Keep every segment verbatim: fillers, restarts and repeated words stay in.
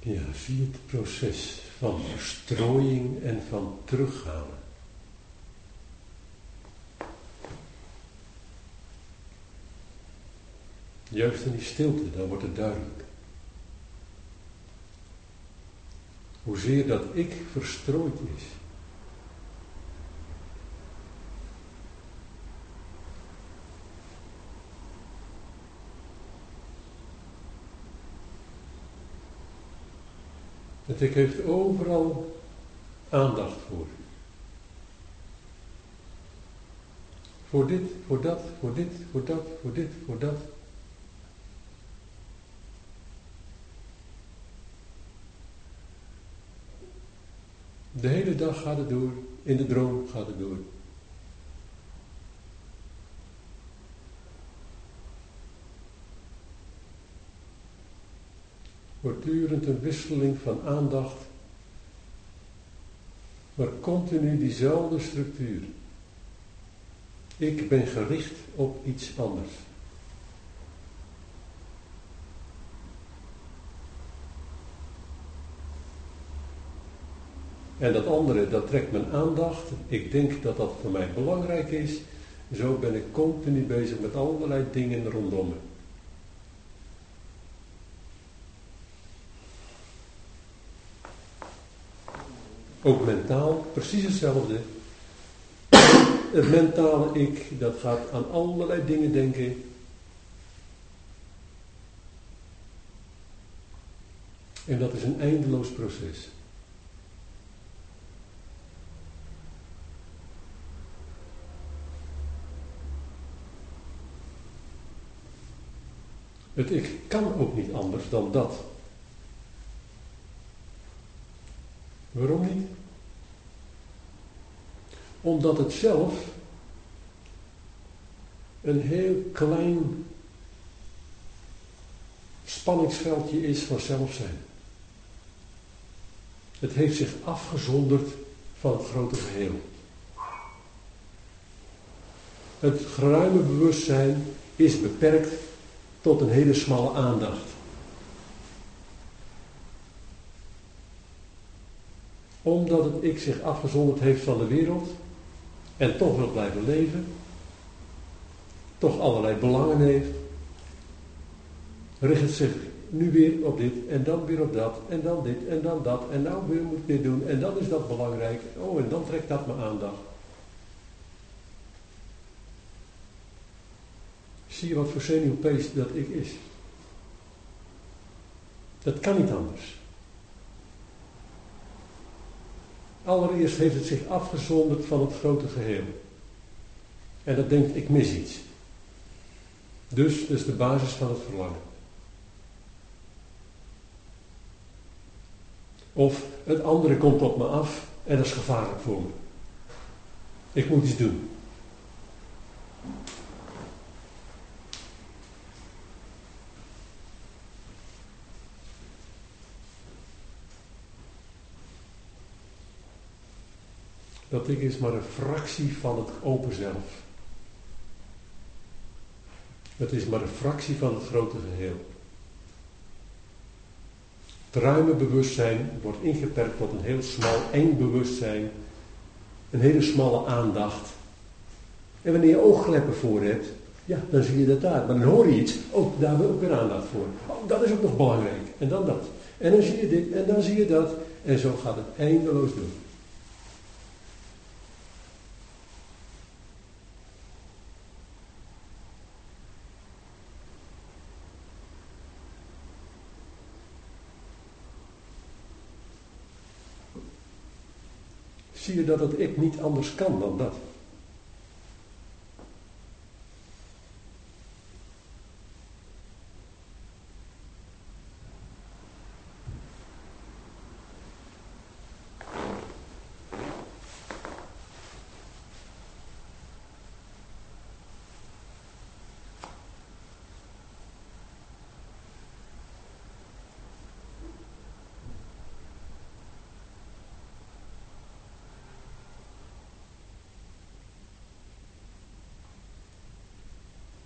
Ja, zie het proces van verstrooiing en van terughalen. Juist in die stilte, dan wordt het duidelijk. Hoezeer dat ik verstrooid is. Het ik heeft overal aandacht voor. Voor dit, voor dat, voor dit, voor dat, voor dit, voor dat. De hele dag gaat het door, in de droom gaat het door. Voortdurend een wisseling van aandacht, maar continu diezelfde structuur. Ik ben gericht op iets anders. En dat andere, dat trekt mijn aandacht. Ik denk dat dat voor mij belangrijk is. Zo ben ik continu bezig met allerlei dingen rondom me. Ook mentaal, precies hetzelfde. Het mentale ik, dat gaat aan allerlei dingen denken. En dat is een eindeloos proces. Het ik kan ook niet anders dan dat. Waarom niet? Omdat het zelf een heel klein spanningsveldje is van zelfzijn. Het heeft zich afgezonderd van het grote geheel. Het geruime bewustzijn is beperkt tot een hele smalle aandacht. Omdat het ik zich afgezonderd heeft van de wereld en toch wil blijven leven, toch allerlei belangen heeft, richt het zich nu weer op dit en dan weer op dat en dan dit en dan dat en nou weer moet ik dit doen en dan is dat belangrijk. Oh, en dan trekt dat mijn aandacht. Zie je wat voor zenuwpees dat ik is? Dat kan niet anders. Allereerst heeft het zich afgezonderd van het grote geheel. En dat denkt, ik mis iets. Dus, dat is de basis van het verlangen. Of het andere komt op me af en dat is gevaarlijk voor me. Ik moet iets doen. Dat ik is maar een fractie van het open zelf. Het is maar een fractie van het grote geheel. Het ruime bewustzijn wordt ingeperkt tot een heel smal, eng bewustzijn. Een hele smalle aandacht. En wanneer je oogkleppen voor hebt, ja, dan zie je dat daar. Maar dan hoor je iets, oh, daar hebben we ook weer aandacht voor. Oh, dat is ook nog belangrijk. En dan dat. En dan zie je dit, en dan zie je dat. En zo gaat het eindeloos door. Zie je dat het ik niet anders kan dan dat?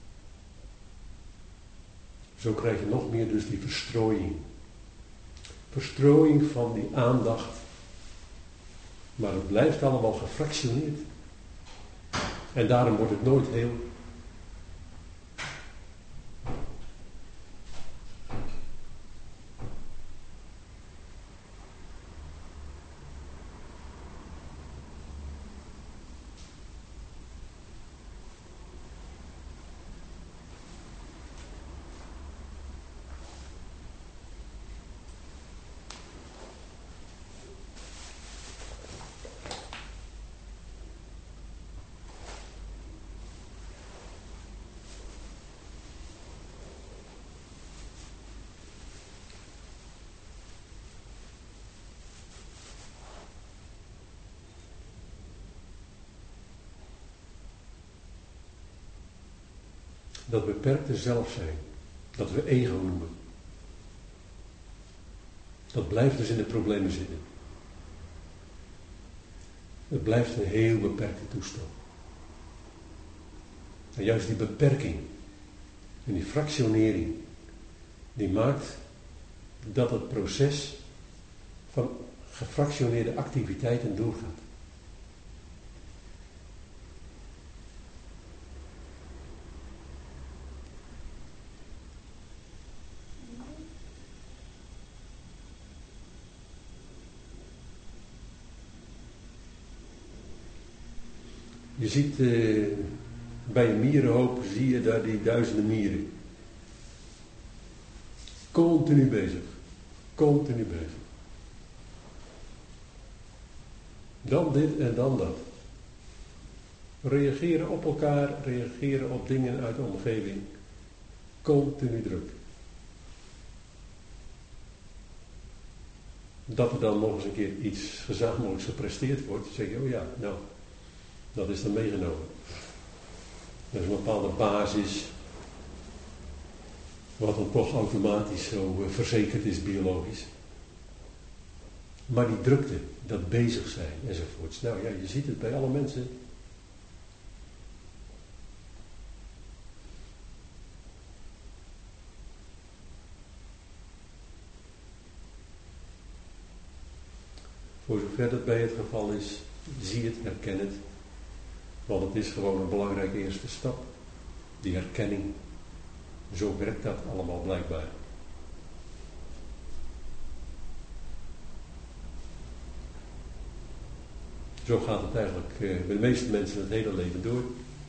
Zo krijg je nog meer dus die verstrooiing. verstrooiing van die aandacht. Maar het blijft allemaal gefractioneerd. En daarom wordt het nooit heel. Dat beperkte zelf zijn, dat we ego noemen. Dat blijft dus in de problemen zitten. Het blijft een heel beperkte toestand. En juist die beperking en die fractionering, die maakt dat het proces van gefractioneerde activiteiten doorgaat. Je ziet uh, bij een mierenhoop, zie je daar die duizenden mieren. Continu bezig. Continu bezig. Dan dit en dan dat. Reageren op elkaar, reageren op dingen uit de omgeving. Continu druk. Dat er dan nog eens een keer iets gezamenlijks gepresteerd wordt, zeg je, oh ja, nou... Dat is dan meegenomen. Dat is een bepaalde basis, wat dan toch automatisch zo uh, verzekerd is biologisch. Maar die drukte, dat bezig zijn enzovoorts. Nou ja, je ziet het bij alle mensen. Voor zover dat bij het geval is, zie het, herken het. Want het is gewoon een belangrijke eerste stap. Die herkenning. Zo werkt dat allemaal blijkbaar. Zo gaat het eigenlijk uh, bij de meeste mensen het hele leven door.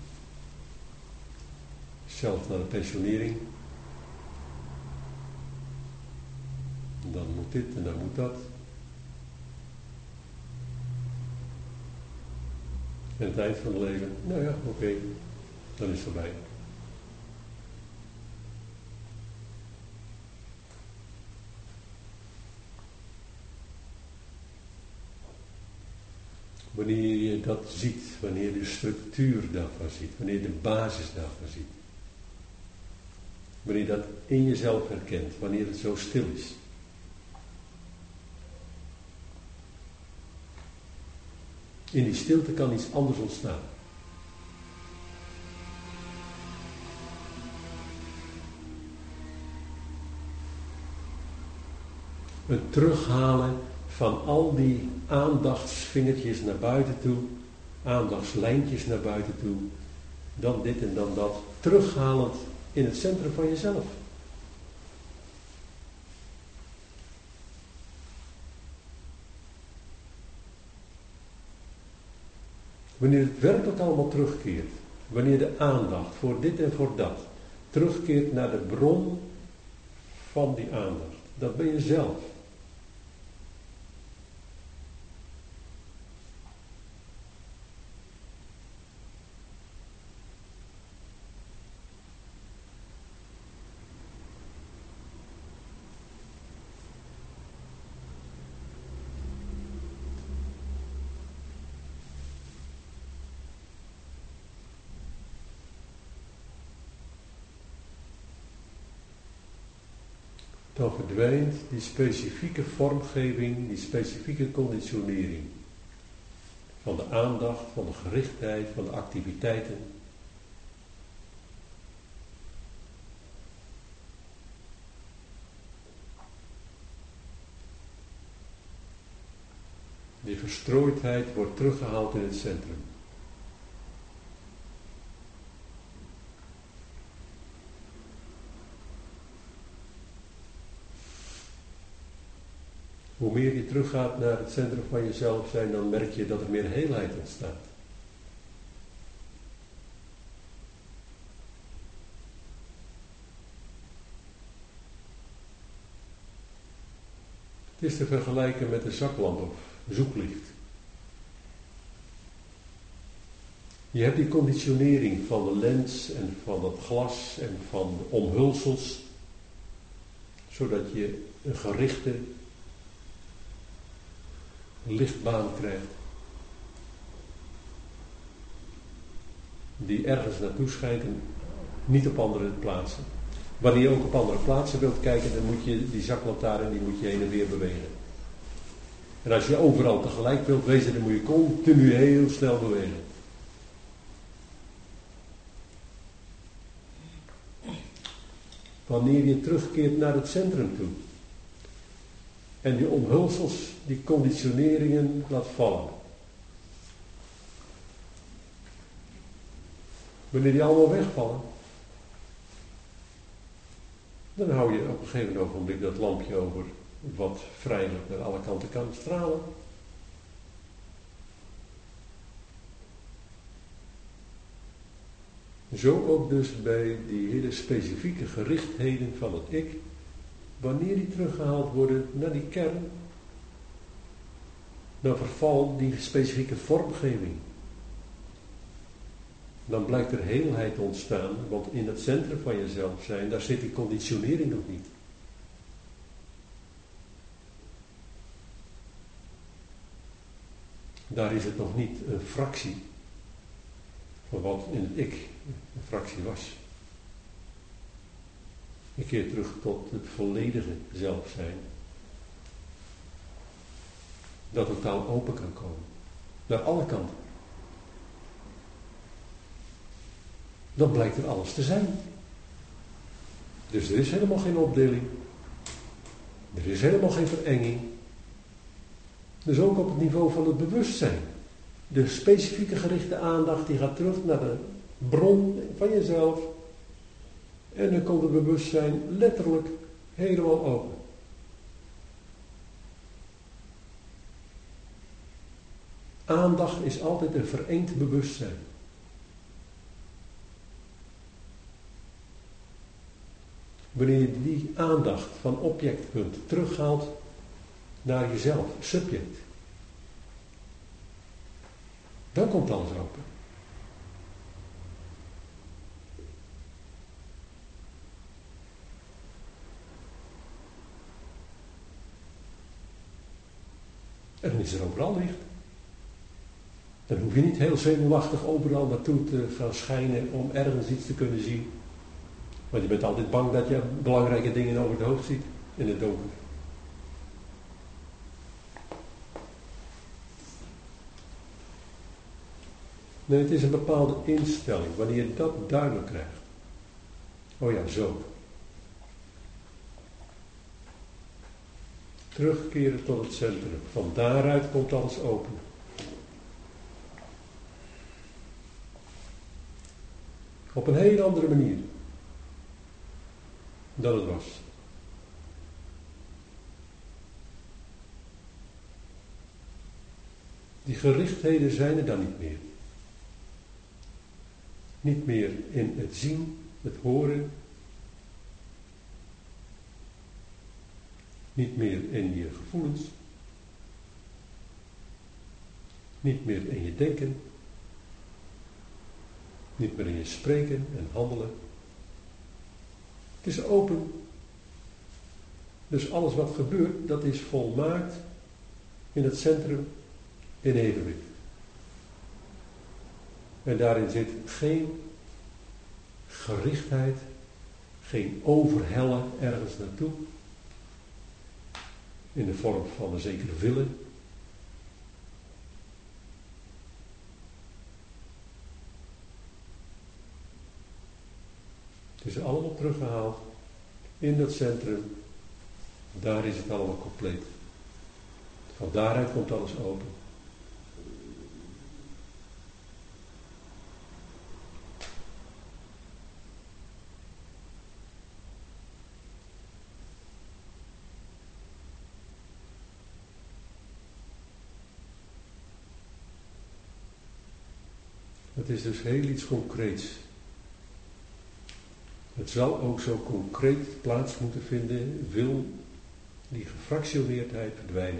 Zelfs naar de pensionering. En dan moet dit en dan moet dat. En het eind van het leven, nou ja, oké, okay, dan is het voorbij. Wanneer je dat ziet, wanneer je de structuur daarvan ziet, wanneer je de basis daarvan ziet. Wanneer je dat in jezelf herkent, wanneer het zo stil is. In die stilte kan iets anders ontstaan. Een terughalen van al die aandachtsvingertjes naar buiten toe, aandachtslijntjes naar buiten toe, dan dit en dan dat, terughalend in het centrum van jezelf. Wanneer het werkelijk allemaal terugkeert, wanneer de aandacht voor dit en voor dat terugkeert naar de bron van die aandacht, dat ben je zelf. Dan verdwijnt die specifieke vormgeving, die specifieke conditionering van de aandacht, van de gerichtheid, van de activiteiten. je verstrooidheid wordt teruggehaald in het centrum. Hoe meer je teruggaat naar het centrum van jezelf zijn, dan merk je dat er meer heelheid ontstaat. Het is te vergelijken met een zaklamp of zoeklicht. Je hebt die conditionering van de lens en van het glas en van de omhulsels, zodat je een gerichte lichtbaan krijgt, die ergens naartoe schijnt en niet op andere plaatsen. Wanneer je ook op andere plaatsen wilt kijken, dan moet je die zaklantaarn die moet je heen en weer bewegen. En als je overal tegelijk wilt wezen, dan moet je continu heel snel bewegen. Wanneer je terugkeert naar het centrum toe en die omhulsels, die conditioneringen laat vallen. Wanneer die allemaal wegvallen, dan hou je op een gegeven ogenblik dat lampje over wat vrijelijk naar alle kanten kan stralen. Zo ook dus bij die hele specifieke gerichtheden van het ik, wanneer die teruggehaald worden naar die kern, dan vervalt die specifieke vormgeving. Dan blijkt er heelheid ontstaan, want in het centrum van jezelf zijn, daar zit die conditionering nog niet. Daar is het nog niet een fractie van wat in het ik een fractie was. Een keer terug tot het volledige zelf zijn. Dat totaal open kan komen. Naar alle kanten. Dan blijkt er alles te zijn. Dus er is helemaal geen opdeling. Er is helemaal geen verenging. Dus ook op het niveau van het bewustzijn. De specifieke gerichte aandacht die gaat terug naar de bron van jezelf. En dan komt het bewustzijn letterlijk helemaal open. Aandacht is altijd een verengd bewustzijn. Wanneer je die aandacht van objectpunt terughaalt naar jezelf, subject. Dan komt alles open. En dan is er overal licht. Dan hoef je niet heel zenuwachtig overal naartoe te gaan schijnen om ergens iets te kunnen zien. Want je bent altijd bang dat je belangrijke dingen over het hoofd ziet in het donker. Nee, het is een bepaalde instelling. Wanneer je dat duidelijk krijgt. Oh ja, zo. Terugkeren tot het centrum. Van daaruit komt alles open. Op een hele andere manier. Dan het was. Die gerichtheden zijn er dan niet meer. Niet meer in het zien, het horen. Niet meer in je gevoelens. Niet meer in je denken. Niet meer in je spreken en handelen. Het is open. Dus alles wat gebeurt, dat is volmaakt in het centrum in evenwicht. En daarin zit geen gerichtheid, geen overhellen ergens naartoe. In de vorm van een zekere willen. Het is allemaal teruggehaald in dat centrum. Daar is het allemaal compleet. Van daaruit komt alles open. Het is dus heel iets concreets. Het zal ook zo concreet plaats moeten vinden, wil die gefractioneerdheid verdwijnen.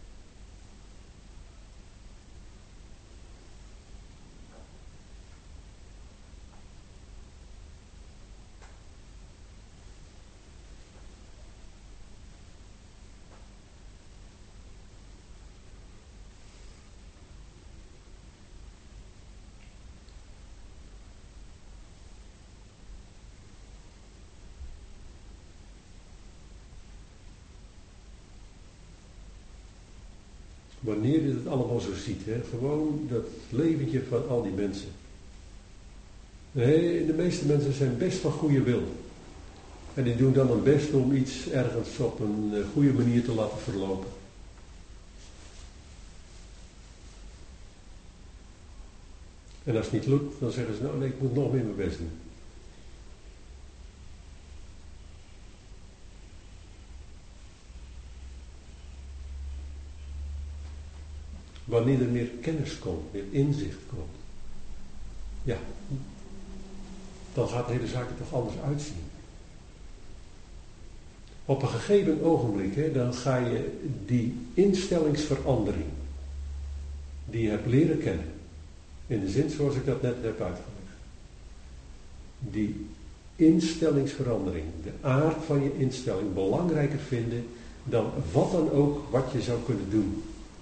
Wanneer je het allemaal zo ziet, hè? Gewoon dat leventje van al die mensen. Nee, de meeste mensen zijn best van goede wil. En die doen dan hun best om iets ergens op een goede manier te laten verlopen. En als het niet lukt, dan zeggen ze, nou nee, ik moet nog meer mijn best doen. Wanneer er meer kennis komt, meer inzicht komt, ja, dan gaat de hele zaak er toch anders uitzien. Op een gegeven ogenblik, hè, dan ga je die instellingsverandering, die je hebt leren kennen, in de zin zoals ik dat net heb uitgelegd, die instellingsverandering, de aard van je instelling, belangrijker vinden dan wat dan ook wat je zou kunnen doen.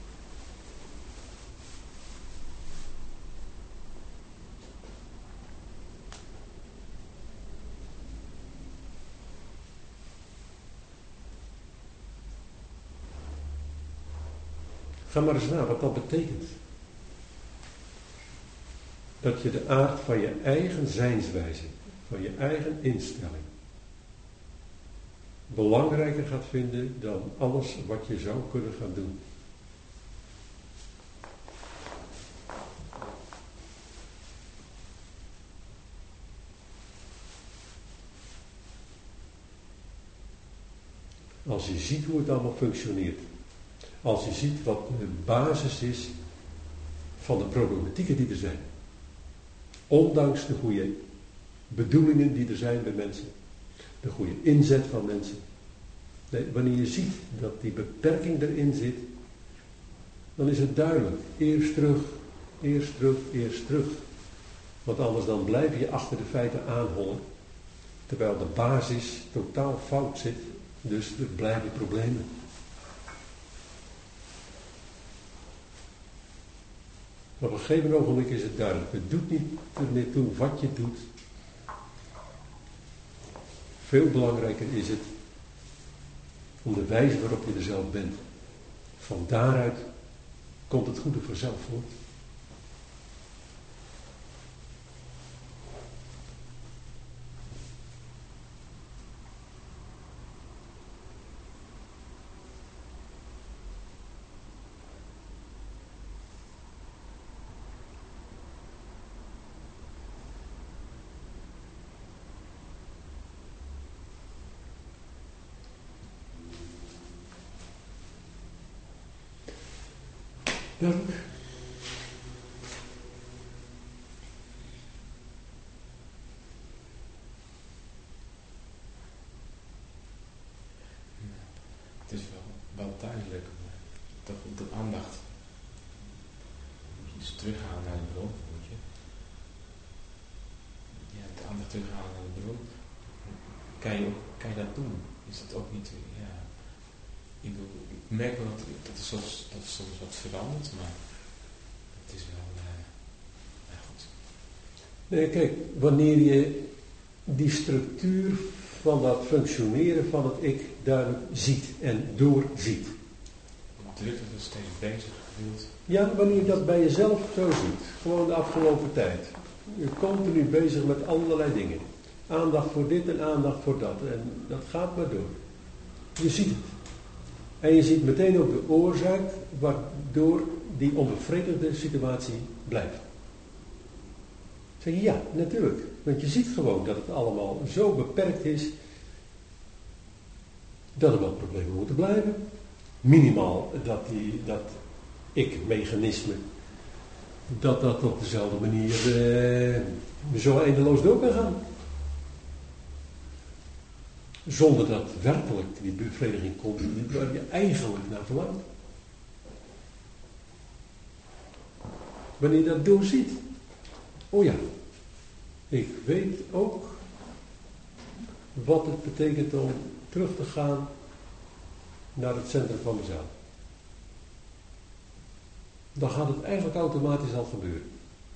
Ga maar eens na wat dat betekent. Dat je de aard van je eigen zijnswijze, van je eigen instelling, belangrijker gaat vinden dan alles wat je zou kunnen gaan doen. Als je ziet hoe het allemaal functioneert. Als je ziet wat de basis is van de problematieken die er zijn. Ondanks de goede bedoelingen die er zijn bij mensen. De goede inzet van mensen. Nee, wanneer je ziet dat die beperking erin zit, dan is het duidelijk. Eerst terug, eerst terug, eerst terug. Want anders dan blijf je achter de feiten aanhollen. Terwijl de basis totaal fout zit. Dus er blijven problemen. Op een gegeven ogenblik is het duidelijk. Het doet niet er meer toe wat je doet. Veel belangrijker is het om de wijze waarop je er zelf bent. Van daaruit komt het goede vanzelf voort. Dank. Het is wel, wel duidelijk, toch op de aandacht. Moet je dus terughalen naar de bron, moet je. Ja, de aandacht terughalen naar de bron. Kan je, kan je dat doen? Is dat ook niet, ja. Ik, bedoel, ik merk wel dat, dat, er soms, dat er soms wat verandert, maar het is wel, uh, ja, goed. Nee, kijk, wanneer je die structuur van dat functioneren van het ik duidelijk ziet en doorziet. Druk er steeds bezig gevoeld. Ja, wanneer je dat bij jezelf zo ziet, gewoon de afgelopen tijd. Je bent continu bezig met allerlei dingen. Aandacht voor dit en aandacht voor dat. En dat gaat maar door. Je ziet het. En je ziet meteen ook de oorzaak waardoor die onbevredigende situatie blijft. Zeg je ja, natuurlijk. Want je ziet gewoon dat het allemaal zo beperkt is dat er wel problemen moeten blijven. Minimaal dat, die, dat ik-mechanisme dat dat op dezelfde manier eh, zo eindeloos door kan gaan. Zonder dat werkelijk die bevrediging komt waar je eigenlijk naar verlangt. Wanneer je dat doorziet. Oh ja, ik weet ook wat het betekent om terug te gaan naar het centrum van mezelf. Dan gaat het eigenlijk automatisch al gebeuren.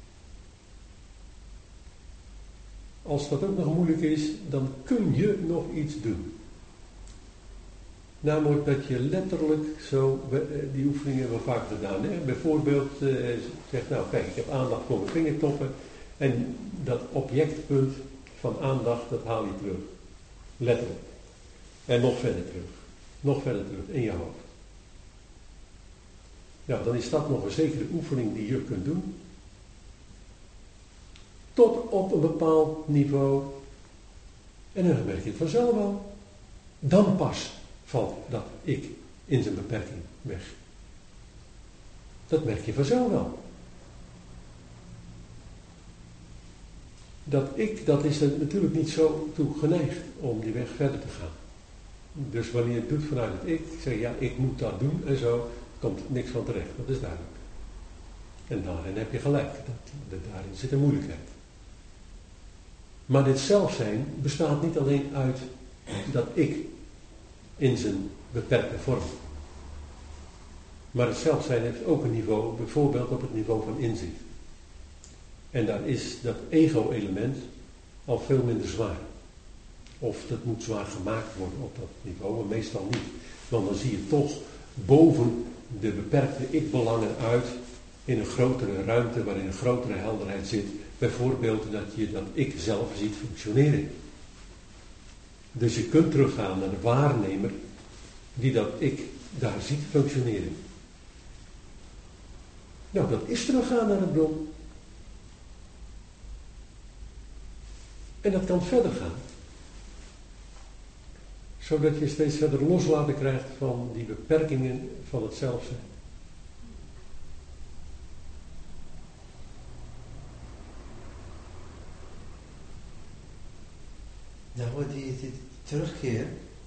Als dat ook nog moeilijk is, dan kun je nog iets doen. Namelijk dat je letterlijk zo, die oefeningen hebben we vaak gedaan. Hè? Bijvoorbeeld eh, zegt, nou kijk, ik heb aandacht voor mijn vingertoppen. En dat objectpunt van aandacht, dat haal je terug. Letterlijk. En nog verder terug. Nog verder terug in je hoofd. Ja, dan is dat nog een zekere oefening die je kunt doen. Tot op een bepaald niveau. En dan merk je het vanzelf wel. Dan pas valt dat ik in zijn beperking weg. Dat merk je vanzelf wel. Dat ik, dat is er natuurlijk niet zo toe geneigd om die weg verder te gaan. Dus wanneer je het doet vanuit het ik, zeg ja, ik moet dat doen en zo, komt niks van terecht. Dat is duidelijk. En daarin heb je gelijk. Dat, dat, daarin zit een moeilijkheid. Maar dit zelfzijn bestaat niet alleen uit dat ik in zijn beperkte vorm. Maar het zelfzijn heeft ook een niveau, bijvoorbeeld op het niveau van inzicht. En daar is dat ego-element al veel minder zwaar. Of dat moet zwaar gemaakt worden op dat niveau, maar meestal niet. Want dan zie je toch boven de beperkte ik-belangen uit in een grotere ruimte waarin een grotere helderheid zit. Bijvoorbeeld dat je dat ik zelf ziet functioneren. Dus je kunt teruggaan naar de waarnemer die dat ik daar ziet functioneren. Nou, dat is teruggaan naar de bron. En dat kan verder gaan. Zodat je steeds verder loslaten krijgt van die beperkingen van het zelfzijn. Daar wordt die, die terugkeer,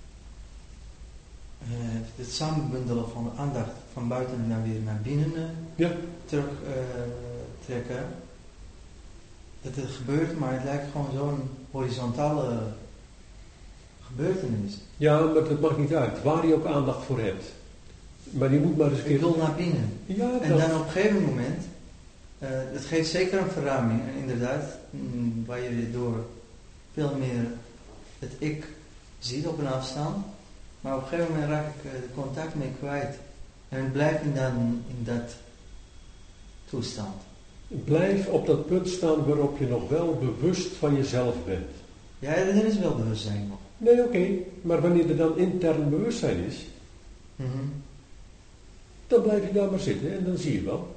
uh, het samenbundelen van de aandacht van buiten naar weer naar binnen uh, ja. terug uh, trekken. Dat het gebeurt, maar het lijkt gewoon zo'n horizontale gebeurtenis. Ja, maar dat maakt niet uit, waar je ook aandacht voor hebt. Maar je moet maar eens een keer... Ik wil naar binnen. Ja, en dat... dan op een gegeven moment, uh, het geeft zeker een verruiming. En inderdaad, mm, waar je door veel meer het ik ziet op een afstand. Maar op een gegeven moment raak ik uh, de contact mee kwijt. En blijf in, dan, in dat toestand. Blijf op dat punt staan waarop je nog wel bewust van jezelf bent. Ja, er is wel bewustzijn nog. Nee, oké. Okay. Maar wanneer er dan intern bewustzijn is, mm-hmm. dan blijf je daar maar zitten en dan zie je wel.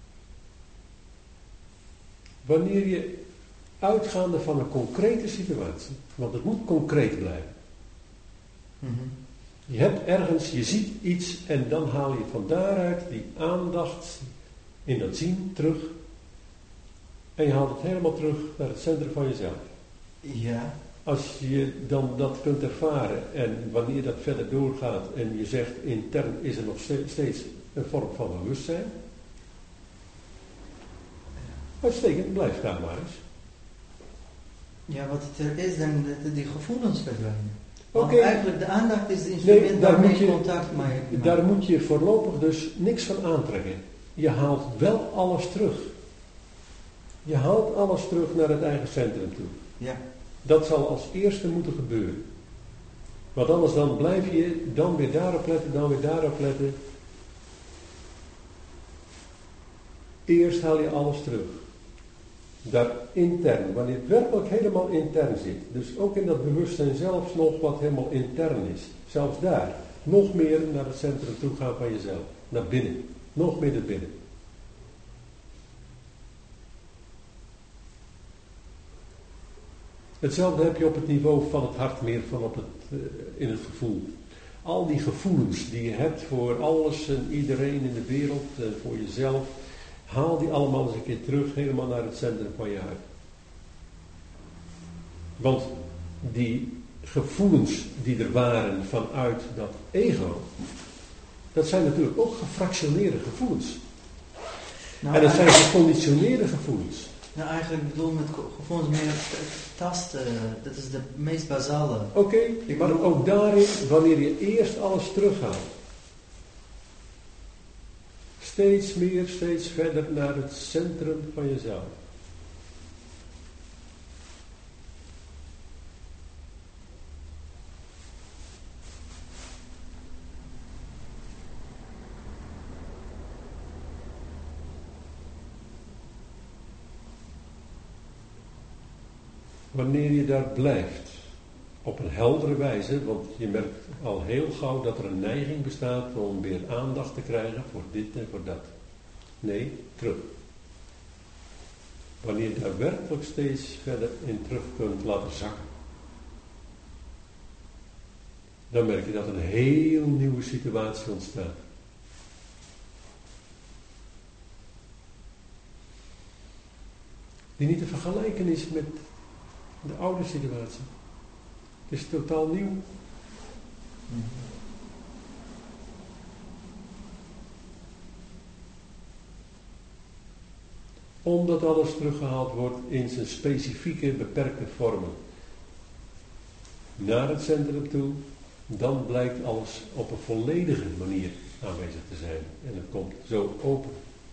Wanneer je uitgaande van een concrete situatie, want het moet concreet blijven. Mm-hmm. Je hebt ergens, je ziet iets en dan haal je van daaruit die aandacht in dat zien terug. En je haalt het helemaal terug naar het centrum van jezelf. Ja. Als je dan dat kunt ervaren en wanneer dat verder doorgaat en je zegt intern is er nog steeds een vorm van bewustzijn. Uitstekend, blijf daar maar eens. Ja, wat het er is, dan de, die gevoelens verdwijnen. Oké. Okay. Eigenlijk de aandacht is het instrument nee, daar waarmee moet je contact mee. Daar moet je voorlopig dus niks van aantrekken. Je haalt wel alles terug. Je haalt alles terug naar het eigen centrum toe. Ja. Dat zal als eerste moeten gebeuren. Want anders dan blijf je dan weer daarop letten, dan weer daarop letten. Eerst haal je alles terug. Daar intern, wanneer het werkelijk helemaal intern zit. Dus ook in dat bewustzijn zelfs nog wat helemaal intern is. Zelfs daar. Nog meer naar het centrum toe gaan van jezelf. Naar binnen. Nog meer naar binnen. Hetzelfde heb je op het niveau van het hart meer van op het, uh, in het gevoel. Al die gevoelens die je hebt voor alles en iedereen in de wereld en voor jezelf. Haal die allemaal eens een keer terug, helemaal naar het centrum van je hart. Want die gevoelens die er waren vanuit dat ego, dat zijn natuurlijk ook gefractioneerde gevoelens. Nou, en dat zijn geconditioneerde gevoelens. Nou, eigenlijk bedoel ik met gevoelens meer tasten. Dat is de meest basale. Oké, okay, maar bedoel... ook daarin, wanneer je eerst alles terughaalt. Steeds meer, steeds verder naar het centrum van jezelf. Wanneer je daar blijft, op een heldere wijze, want je merkt al heel gauw dat er een neiging bestaat om weer aandacht te krijgen voor dit en voor dat. Nee, terug. Wanneer je daar werkelijk steeds verder in terug kunt laten zakken, dan merk je dat een heel nieuwe situatie ontstaat. Die niet te vergelijken is met de oude situatie. Het is totaal nieuw. Omdat alles teruggehaald wordt in zijn specifieke, beperkte vormen. Naar het centrum toe, dan blijkt alles op een volledige manier aanwezig te zijn. En het komt zo open.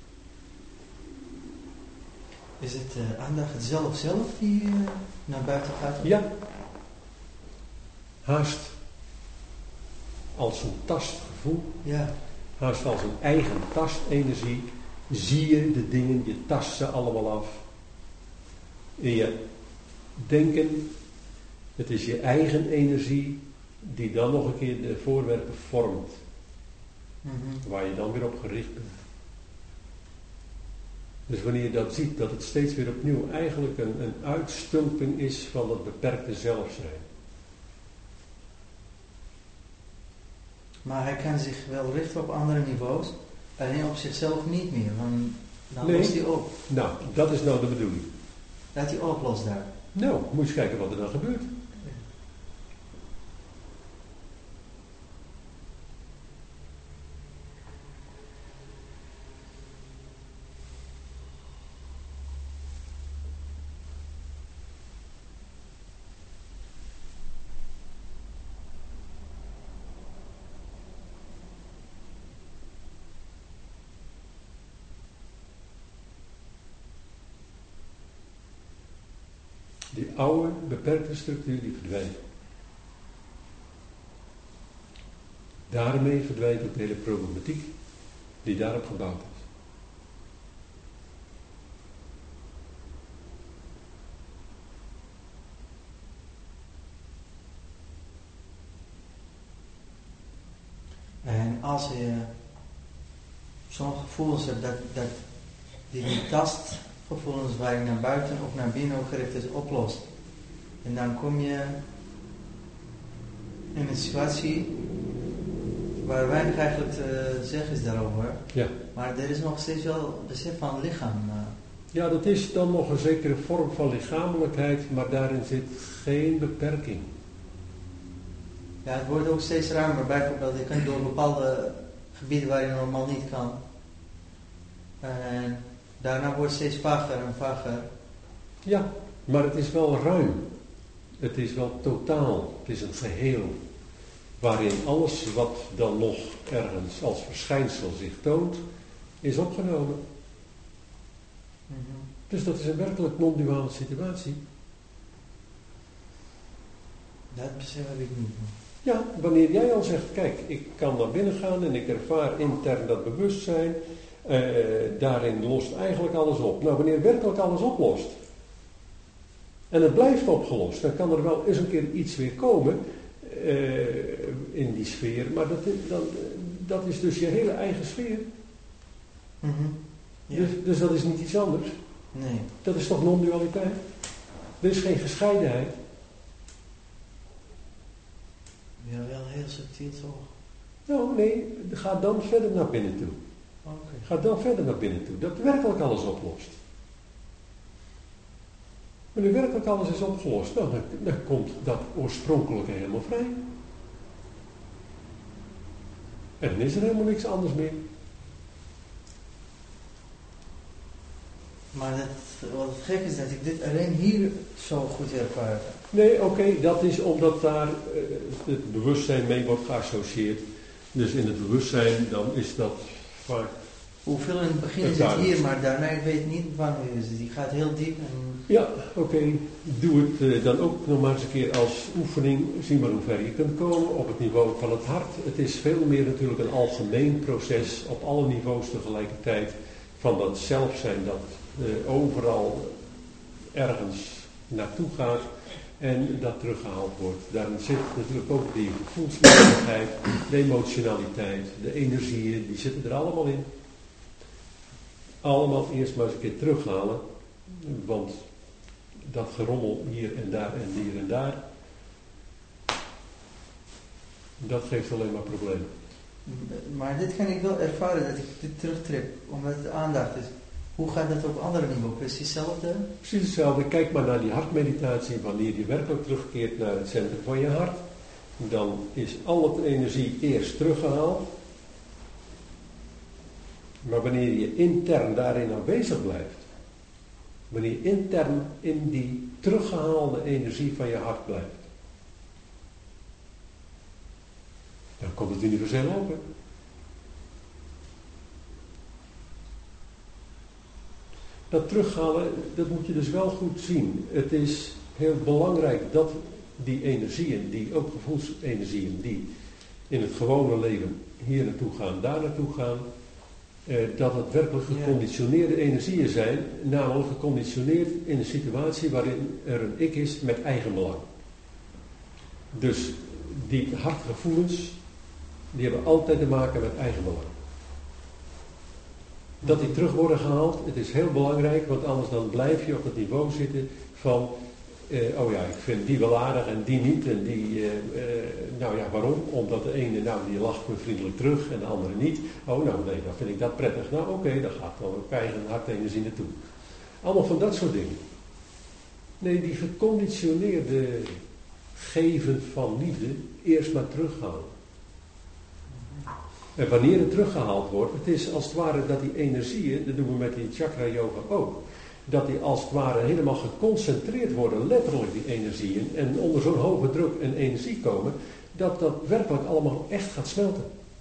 Is het uh, aandacht het zelf zelf die uh, naar buiten gaat? Ja. Haast als een tastgevoel. Ja. Haast als een eigen tastenergie. Zie je de dingen, je tast ze allemaal af. In je denken, het is je eigen energie die dan nog een keer de voorwerpen vormt. Mm-hmm. Waar je dan weer op gericht bent. Dus wanneer je dat ziet, dat het steeds weer opnieuw eigenlijk een, een uitstulping is van dat beperkte zelf zijn. Maar hij kan zich wel richten op andere niveaus, alleen op zichzelf niet meer, want dan nee. lost hij op. Nou, dat is nou de bedoeling. Dat hij oplost daar. Nou, moet je eens kijken wat er dan gebeurt. Die oude, beperkte structuur die verdwijnt. Daarmee verdwijnt ook de hele problematiek die daarop gebouwd is. En als je zo'n gevoelens hebt dat, dat die, die tastgevoelens waar je naar buiten of naar binnen ook gericht is oplost. En dan kom je in een situatie waar weinig eigenlijk te zeggen is daarover. Ja. Maar er is nog steeds wel besef van lichaam. Ja, dat is dan nog een zekere vorm van lichamelijkheid, maar daarin zit geen beperking. Ja, het wordt ook steeds ruimer. Bijvoorbeeld, je kunt door bepaalde gebieden waar je normaal niet kan. En daarna wordt het steeds vager en vager. Ja, maar het is wel ruim. Het is wel totaal. Het is een geheel. Waarin alles wat dan nog ergens als verschijnsel zich toont, is opgenomen. Mm-hmm. Dus dat is een werkelijk non-duale situatie. Dat besef heb ik niet. Ja, wanneer jij al zegt, kijk, ik kan naar binnen gaan en ik ervaar intern dat bewustzijn, eh, daarin lost eigenlijk alles op. Nou, wanneer werkelijk alles oplost, en het blijft opgelost, dan kan er wel eens een keer iets weer komen uh, in die sfeer, maar dat, dat, dat is dus je hele eigen sfeer. Mm-hmm. Ja. Dus, dus dat is niet iets anders. Nee. Dat is toch non-dualiteit? Er is geen gescheidenheid. Ja, wel heel subtiel toch? Nou, nee, ga dan verder naar binnen toe. Okay. Ga dan verder naar binnen toe. Dat werkelijk alles oplost. Wanneer werkelijk alles is opgelost, nou, dan, dan komt dat oorspronkelijke helemaal vrij. En dan is er helemaal niks anders meer. Maar dat, wat het gek is dat ik dit alleen hier zo goed ervaar. Nee, oké, okay, dat is omdat daar uh, het bewustzijn mee wordt geassocieerd. Dus in het bewustzijn, dan is dat vaak... Hoeveel in het begin is het hier, maar daarna ik weet niet wanneer is het. Die gaat heel diep. En... Ja, oké. Okay. Doe het uh, dan ook nog maar eens een keer als oefening. Zie maar hoe ver je kunt komen op het niveau van het hart. Het is veel meer natuurlijk een algemeen proces op alle niveaus tegelijkertijd. Van dat zelfzijn dat uh, overal ergens naartoe gaat en dat teruggehaald wordt. Daarin zit natuurlijk ook die gevoelsmatigheid, de emotionaliteit, de energieën, die zitten er allemaal in. Allemaal eerst maar eens een keer terughalen, want dat gerommel hier en daar en hier en daar, dat geeft alleen maar problemen. Maar dit kan ik wel ervaren, dat ik dit terugtrek, omdat het aandacht is. Hoe gaat dat op andere niveaus? Precies hetzelfde? Precies hetzelfde. Kijk maar naar die hartmeditatie. Wanneer je werkelijk terugkeert naar het centrum van je hart, dan is al het energie eerst teruggehaald. Maar wanneer je intern daarin aanwezig blijft, wanneer je intern in die teruggehaalde energie van je hart blijft, dan komt het universeel open. Dat terughalen, dat moet je dus wel goed zien. Het is heel belangrijk dat die energieën, die ook gevoelsenergieën, die in het gewone leven hier naartoe gaan, daar naartoe gaan, eh, dat het werkelijk geconditioneerde energieën zijn, namelijk geconditioneerd in een situatie waarin er een ik is met eigenbelang. Dus die hartgevoelens, die hebben altijd te maken met eigenbelang. Dat die terug worden gehaald, het is heel belangrijk, want anders dan blijf je op het niveau zitten van, uh, oh ja, ik vind die wel aardig en die niet. En die, uh, uh, nou ja, waarom? Omdat de ene, nou, die lacht me vriendelijk terug en de andere niet. Oh, nou nee, dan vind ik dat prettig. Nou, oké, okay, dan gaat dan ook eigen hartenergie naartoe. Allemaal van dat soort dingen. Nee, die geconditioneerde geven van liefde eerst maar terughalen. En wanneer het teruggehaald wordt, het is als het ware dat die energieën, dat doen we met die chakra yoga ook, dat die als het ware helemaal geconcentreerd worden, letterlijk die energieën, en onder zo'n hoge druk en energie komen, dat dat werkelijk allemaal echt gaat smelten.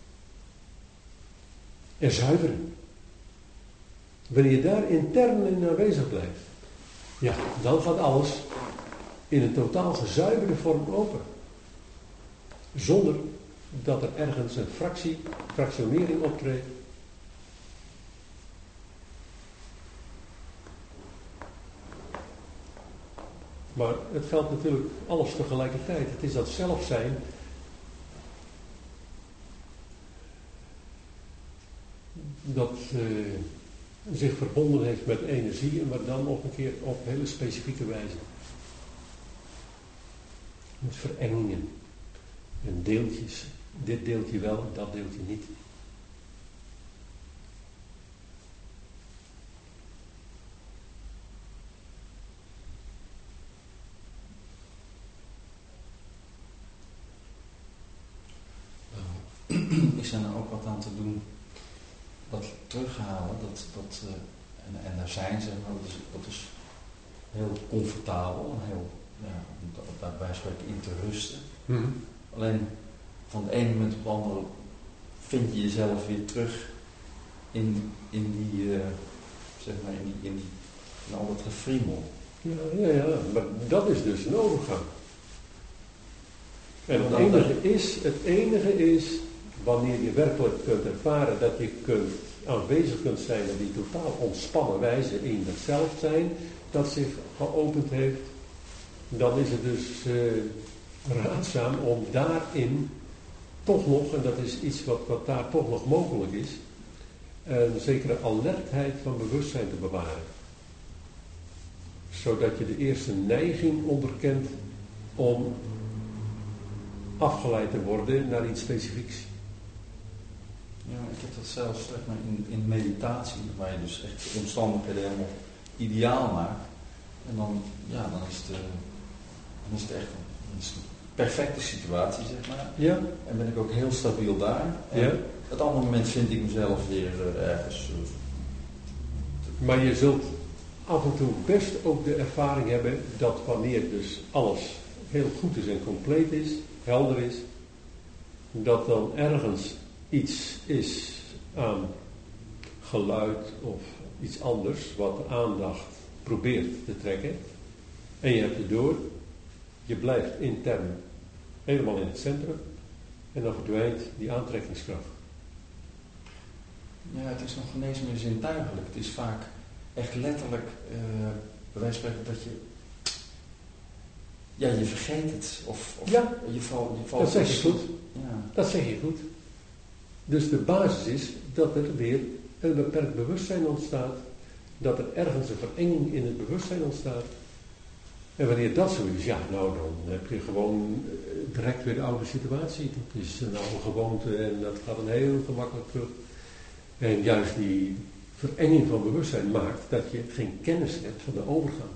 En zuiveren. Wanneer je daar intern in aanwezig blijft, ja, dan gaat alles in een totaal gezuiverde vorm open. Zonder dat er ergens een fractie, fractionering optreedt. Maar het geldt natuurlijk alles tegelijkertijd. Het is dat zelfzijn dat uh, zich verbonden heeft met energie, maar dan nog een keer op hele specifieke wijze. Met verengingen en deeltjes. Dit deeltje wel, dat deeltje niet. Is er nou ook wat aan te doen? Dat terughalen, dat, dat, uh, en, en daar zijn ze, maar dat is, dat is heel comfortabel, heel, ja, om daarbij spreken in te rusten. Mm-hmm. Alleen van de ene moment op de andere vind je jezelf weer terug in, in die, uh, zeg maar, in, die, in, die, in al dat gefriemel. Ja, ja, ja, maar dat is dus een overgang. En het enige is, het enige is, wanneer je werkelijk kunt ervaren dat je kunt, aanwezig kunt zijn op die totaal ontspannen wijze in het zelfzijn dat zich geopend heeft, dan is het dus uh, raadzaam om daarin toch nog, en dat is iets wat, wat daar toch nog mogelijk is, een zekere alertheid van bewustzijn te bewaren. Zodat je de eerste neiging onderkent om afgeleid te worden naar iets specifieks. Ja, ik heb dat zelfs zeg maar, in, in meditatie, waar je dus echt de omstandigheden helemaal ideaal maakt. En dan, ja, dan, is, het, uh, dan is het echt een, dan is het een perfecte situatie, zeg maar. Ja. En ben ik ook heel stabiel daar. En Ja. op het andere moment vind ik mezelf weer uh, ergens... Uh, Maar je zult af en toe best ook de ervaring hebben dat wanneer dus alles heel goed is en compleet is, helder is, dat dan ergens iets is aan geluid of iets anders wat de aandacht probeert te trekken. En je hebt het door, je blijft intern helemaal in het centrum en dan verdwijnt die aantrekkingskracht. Ja, het is nog geen eens meer zintuigelijk. Het is vaak echt letterlijk, uh, bij wijze van spreken, dat je... Ja, je vergeet het. Of, of ja, je valt, je valt dat zeg je goed. Ja. Dat zeg je goed. Dus de basis is dat er weer een beperkt bewustzijn ontstaat. Dat er ergens een verenging in het bewustzijn ontstaat. En wanneer dat zo is, ja, nou dan heb je gewoon direct weer de oude situatie. Het is een oude gewoonte en dat gaat dan heel gemakkelijk terug. En juist die verenging van bewustzijn maakt dat je geen kennis hebt van de overgang.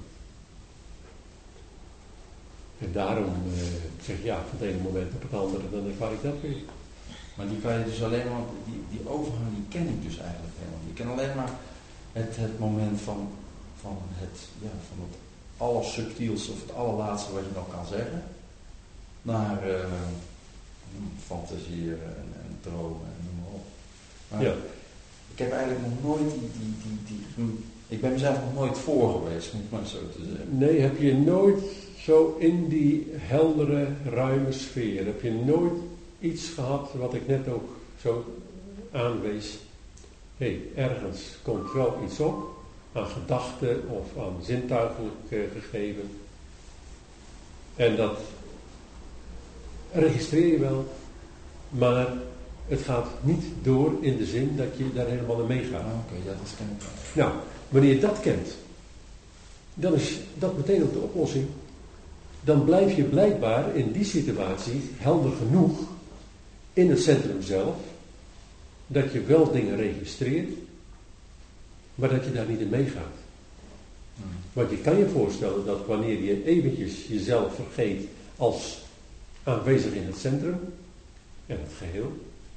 En daarom uh, zeg je, ja, van het ene moment op het andere, dan ervaar ik dat weer. Maar die kan je dus alleen maar, die, die overgang die ken ik dus eigenlijk helemaal niet. Ik ken alleen maar het, het moment van, van het, ja, van het allersubtielste of het allerlaatste wat je nog kan zeggen. Naar uh, fantasieën en, en dromen en noem maar op. Maar ja. Ik heb eigenlijk nog nooit die, die, die, die, ik ben mezelf nog nooit voor geweest, moet ik maar zo te zeggen. Nee, heb je nooit zo in die heldere, ruime sfeer, heb je nooit iets gehad wat ik net ook zo aanwees. Hé, hey, ergens komt wel iets op, aan gedachten of aan zintuigelijk uh, gegeven. En dat registreer je wel, maar het gaat niet door in de zin dat je daar helemaal in meegaat. Ah, Oké, okay, ja, dat ken ik wel. Nou, wanneer je dat kent, dan is dat meteen ook de oplossing. Dan blijf je blijkbaar in die situatie helder genoeg in het centrum zelf, dat je wel dingen registreert, maar dat je daar niet in meegaat. Hmm. Want je kan je voorstellen dat wanneer je eventjes jezelf vergeet als aanwezig in het centrum en het geheel,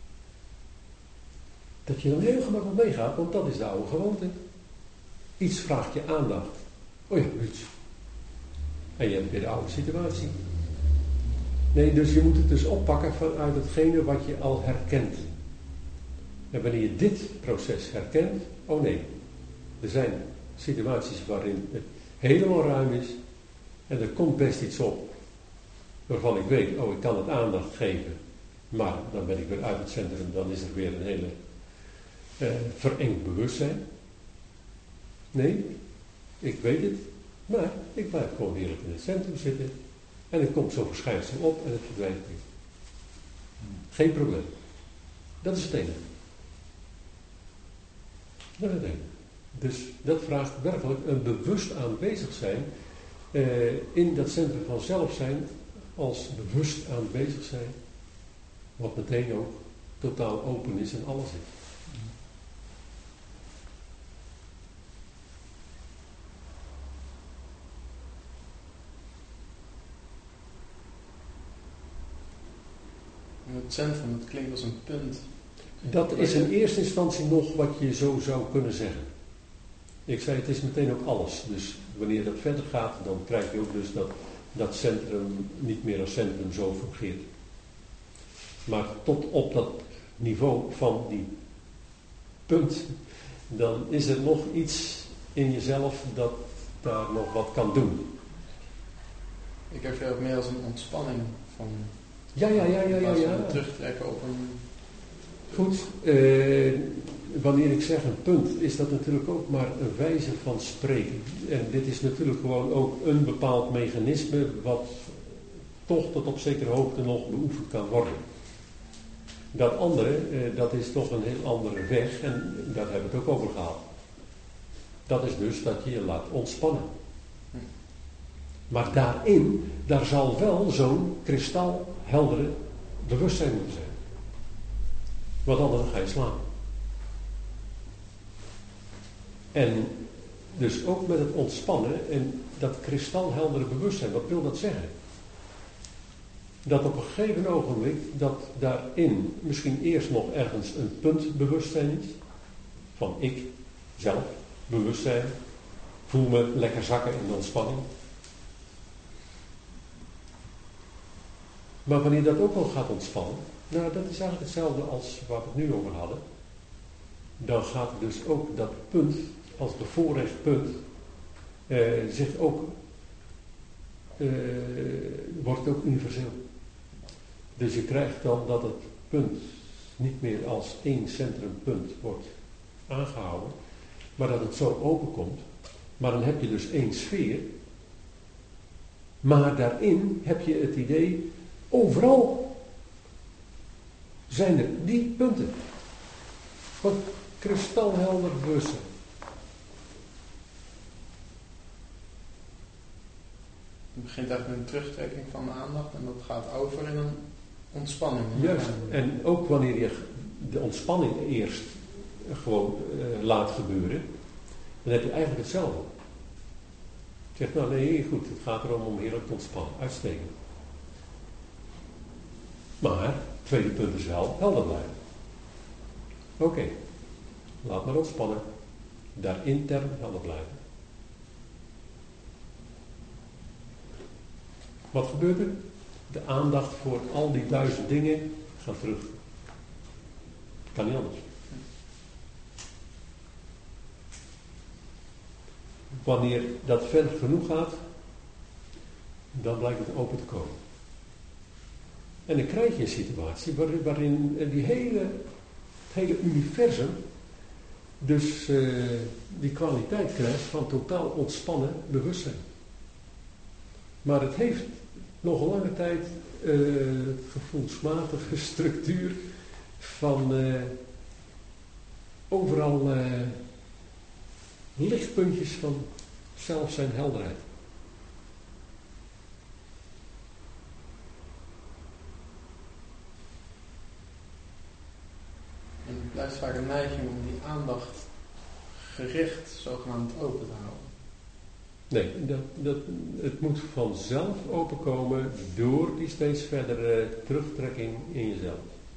dat je dan heel gemakkelijk meegaat, want dat is de oude gewoonte. Iets vraagt je aandacht. Oh ja, iets. En je hebt weer de oude situatie. Nee, dus je moet het dus oppakken vanuit hetgene wat je al herkent. En wanneer je dit proces herkent, oh nee, er zijn situaties waarin het helemaal ruim is en er komt best iets op waarvan ik weet, oh ik kan het aandacht geven, maar dan ben ik weer uit het centrum, dan is er weer een hele uh, verengd bewustzijn. Nee, ik weet het, maar ik blijf gewoon heerlijk in het centrum zitten en er komt zo'n verschijnsel op en het verdwijnt weer. Geen probleem. Dat is het enige. Dat is het enige. Dus dat vraagt werkelijk een bewust aanwezig zijn uh, in dat centrum van zelf zijn, als bewust aanwezig zijn, wat meteen ook totaal open is en alles is. Het centrum, het klinkt als een punt. Dat is in eerste instantie nog wat je zo zou kunnen zeggen. Ik zei, het is meteen ook alles. Dus wanneer dat verder gaat, dan krijg je ook dus dat dat centrum niet meer als centrum zo fungeert. Maar tot op dat niveau van die punt, dan is er nog iets in jezelf dat daar nog wat kan doen. Ik ervaar het meer als een ontspanning van... Ja, ja, ja, ja, ja. ja. Terugtrekken op een... Goed, eh, wanneer ik zeg een punt, is dat natuurlijk ook maar een wijze van spreken. En dit is natuurlijk gewoon ook een bepaald mechanisme wat toch tot op zekere hoogte nog beoefend kan worden. Dat andere, eh, dat is toch een heel andere weg en daar hebben we het ook over gehad. Dat is dus dat je je laat ontspannen. Maar daarin, daar zal wel zo'n kristalheldere bewustzijn moeten zijn. Want anders ga je slapen. En dus ook met het ontspannen en dat kristalheldere bewustzijn, wat wil dat zeggen? Dat op een gegeven ogenblik, dat daarin misschien eerst nog ergens een puntbewustzijn is, van ik, zelf, bewustzijn, voel me lekker zakken in de ontspanning. Maar wanneer dat ook al gaat ontspannen, nou dat is eigenlijk hetzelfde als waar we het nu over hadden, dan gaat dus ook dat punt, als bevoorrecht punt, eh, zich ook, eh, wordt het ook universeel. Dus je krijgt dan dat het punt niet meer als één centrumpunt wordt aangehouden, maar dat het zo openkomt. Maar dan heb je dus één sfeer, maar daarin heb je het idee, overal zijn er die punten. Wat kristalhelder bewustzijn. Het begint eigenlijk met een terugtrekking van de aandacht en dat gaat over in een ontspanning. Juist, en ook wanneer je de ontspanning eerst gewoon uh, laat gebeuren, dan heb je eigenlijk hetzelfde. Je zegt, nou nee, goed, het gaat erom om heerlijk te ontspannen, uitstekend. Maar, het tweede punt is wel, helder blijven. Oké, okay. Laat maar ontspannen. Daar intern helder blijven. Wat gebeurt er? De aandacht voor al die duizend dingen gaat terug. Kan niet anders. Wanneer dat ver genoeg gaat, dan blijkt het open te komen. En dan krijg je een situatie waarin, waarin die hele, het hele universum dus uh, die kwaliteit krijgt van totaal ontspannen bewustzijn. Maar het heeft nog een lange tijd uh, gevoelsmatige structuur van uh, overal uh, lichtpuntjes van zelf zijn helderheid. En het blijft vaak een neiging om die aandacht gericht zogenaamd open te houden. Nee, dat, dat, het moet vanzelf openkomen door die steeds verdere terugtrekking in jezelf.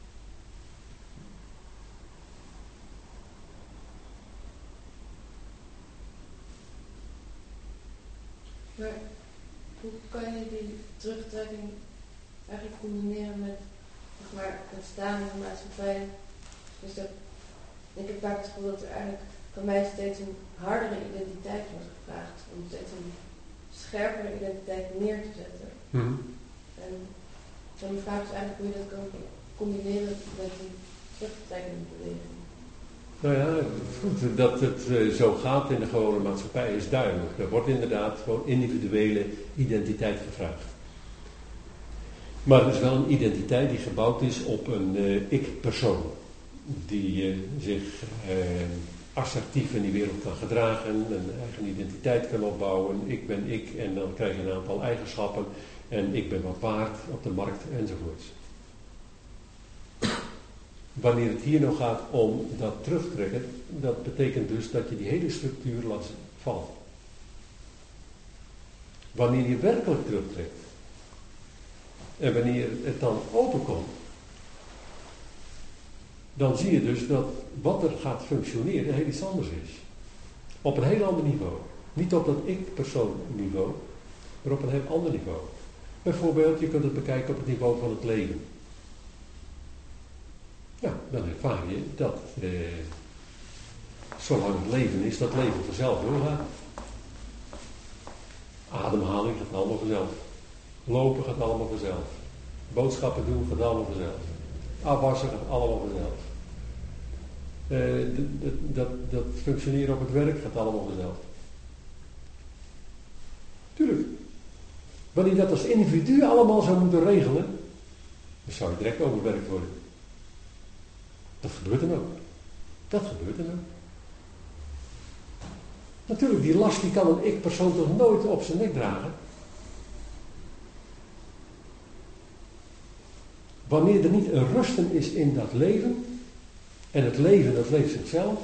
Maar hoe kan je die terugtrekking eigenlijk combineren met zeg maar, het staan in de maatschappij? Dus dat, ik heb vaak het gevoel dat er eigenlijk van mij steeds een hardere identiteit wordt gevraagd. Om steeds een scherpere identiteit neer te zetten. Mm-hmm. En dan vraag is eigenlijk hoe je dat kan combineren met die terugtrekkende beweging. Nou ja, goed, dat het uh, zo gaat in de gewone maatschappij is duidelijk. Er wordt inderdaad gewoon individuele identiteit gevraagd. Maar het is wel een identiteit die gebouwd is op een uh, ik-persoon. Die uh, zich uh, assertief in die wereld kan gedragen, een eigen identiteit kan opbouwen. Ik ben ik en dan krijg je een aantal eigenschappen. En ik ben wat waard op de markt enzovoorts. Wanneer het hier nou gaat om dat terugtrekken, dat betekent dus dat je die hele structuur laat vallen. Wanneer je werkelijk terugtrekt en wanneer het dan openkomt, dan zie je dus dat wat er gaat functioneren heel iets anders is. Op een heel ander niveau. Niet op dat ik-persoon niveau, maar op een heel ander niveau. Bijvoorbeeld, je kunt het bekijken op het niveau van het leven. Ja, dan ervaar je dat eh, zolang het leven is, dat leven vanzelf doorgaat. Ademhaling gaat allemaal vanzelf. Lopen gaat allemaal vanzelf. Boodschappen doen gaat allemaal vanzelf. Afwassen gaat allemaal vanzelf. Uh, dat, dat, dat functioneren op het werk gaat allemaal vanzelf. Tuurlijk. Wanneer je dat als individu allemaal zou moeten regelen, dan zou je direct overwerkt worden. Dat gebeurt dan ook. Dat gebeurt dan ook. Natuurlijk, die last die kan een ik-persoon toch nooit op zijn nek dragen. Wanneer er niet een rusten is in dat leven, En het leven, dat leeft zichzelf.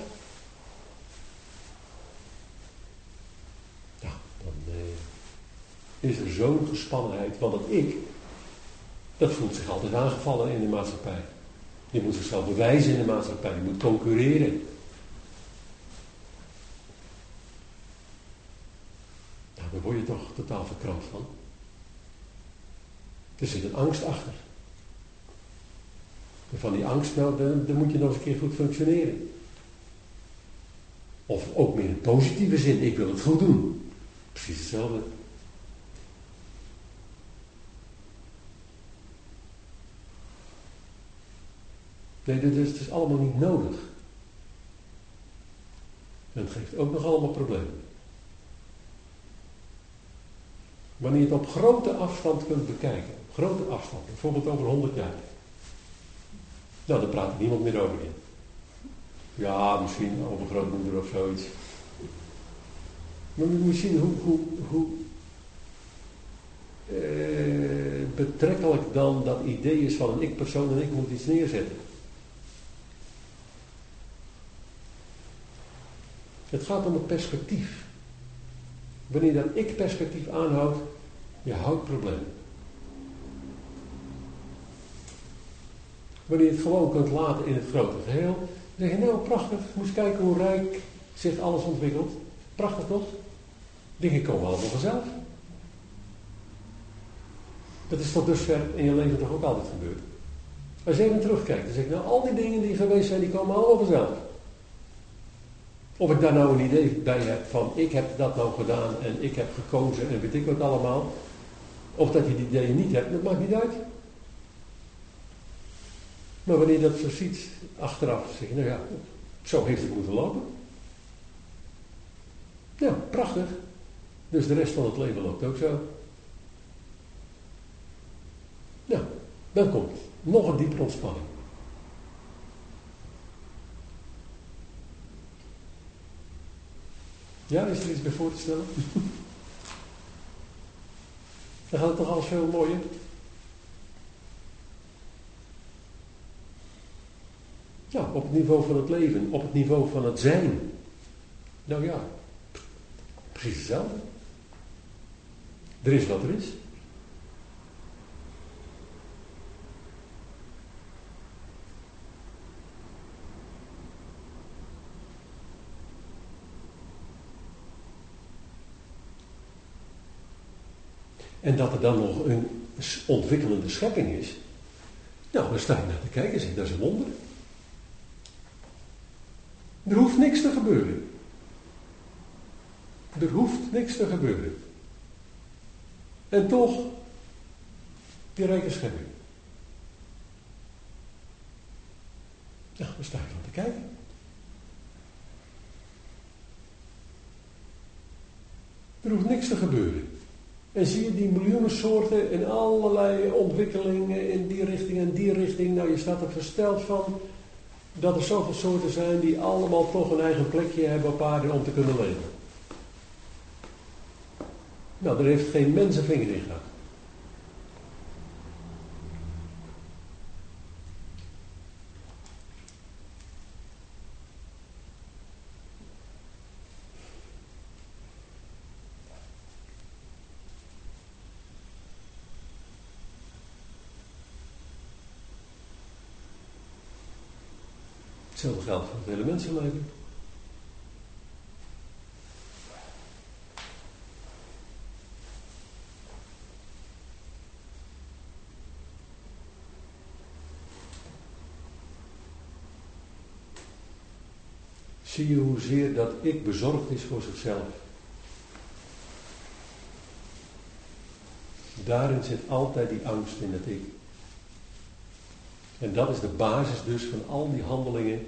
Ja, dan eh, is er zo'n gespannenheid. Want dat ik, dat voelt zich altijd aangevallen in de maatschappij. Je moet zichzelf bewijzen in de maatschappij. Je moet concurreren. Nou, daar word je toch totaal verkrampt van. Er zit een angst achter. En van die angst, nou, dan, dan moet je nog eens een keer goed functioneren. Of ook meer in positieve zin, ik wil het goed doen. Precies hetzelfde. Nee, dus het is allemaal niet nodig. En het geeft ook nog allemaal problemen. Wanneer je het op grote afstand kunt bekijken, op grote afstand, bijvoorbeeld over honderd jaar. Nou, daar praat niemand meer over in. Ja, misschien over grootmoeder of zoiets. Maar je moet zien hoe, hoe, hoe eh, betrekkelijk dan dat idee is van een ik-persoon en ik moet iets neerzetten. Het gaat om het perspectief. Wanneer dat ik-perspectief aanhoudt, je houdt problemen. Wanneer je het gewoon kunt laten in het grote geheel, dan zeg je, nou prachtig, moest je kijken hoe rijk zich alles ontwikkelt. Prachtig toch? Dingen komen allemaal vanzelf. Dat is tot dusver in je leven toch ook altijd gebeurd. Als je even terugkijkt, dan zeg je, nou al die dingen die geweest zijn, die komen allemaal vanzelf. Of ik daar nou een idee bij heb van, ik heb dat nou gedaan en ik heb gekozen en weet ik wat allemaal. Of dat je die ideeën niet hebt, dat maakt niet uit. Maar wanneer je dat zo ziet, achteraf, zeg je, nou ja, zo heeft het moeten lopen. Ja, prachtig. Dus de rest van het leven loopt ook zo. Nou, dan komt nog een diepere ontspanning. Ja, is er iets bij voor te stellen? Dan gaat het toch alles veel mooier? Ja, op het niveau van het leven, op het niveau van het zijn. Nou ja, precies hetzelfde. Er is wat er is. En dat er dan nog een ontwikkelende schepping is, nou, dan sta je naar te kijken en zeg, dat is een wonder. Er hoeft niks te gebeuren. Er hoeft niks te gebeuren. En toch, die rijke schepping. Nou, dan sta je van te kijken. Er hoeft niks te gebeuren. En zie je die miljoenen soorten en allerlei ontwikkelingen in die richting en die richting. Nou, je staat er versteld van dat er zoveel soorten zijn die allemaal toch een eigen plekje hebben op aarde om te kunnen leven. Nou, daar heeft geen mens een vinger in gehad. Hetzelfde geldt voor het hele mensenleven. Zie je hoezeer dat ik bezorgd is voor zichzelf. Daarin zit altijd die angst in het ik. En dat is de basis dus van al die handelingen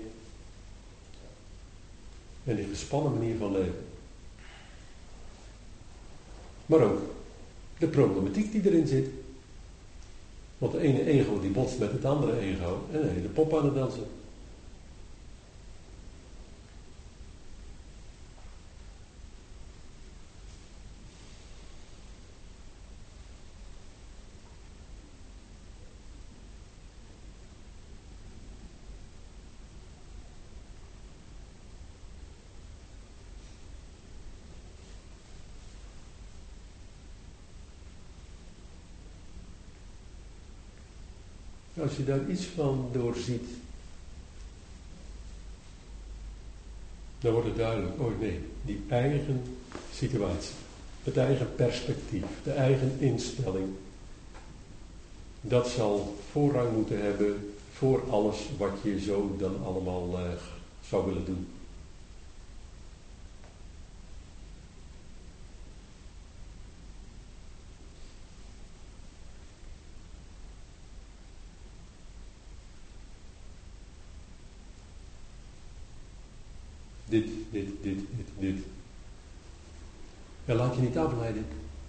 en die gespannen manier van leven. Maar ook de problematiek die erin zit. Want de ene ego die botst met het andere ego en een hele pop aan het dansen. Als je daar iets van doorziet, dan wordt het duidelijk, oh nee, die eigen situatie, het eigen perspectief, de eigen instelling, dat zal voorrang moeten hebben voor alles wat je zo dan allemaal uh, zou willen doen. Dit, dit, dit, dit, dit. En laat je niet afleiden.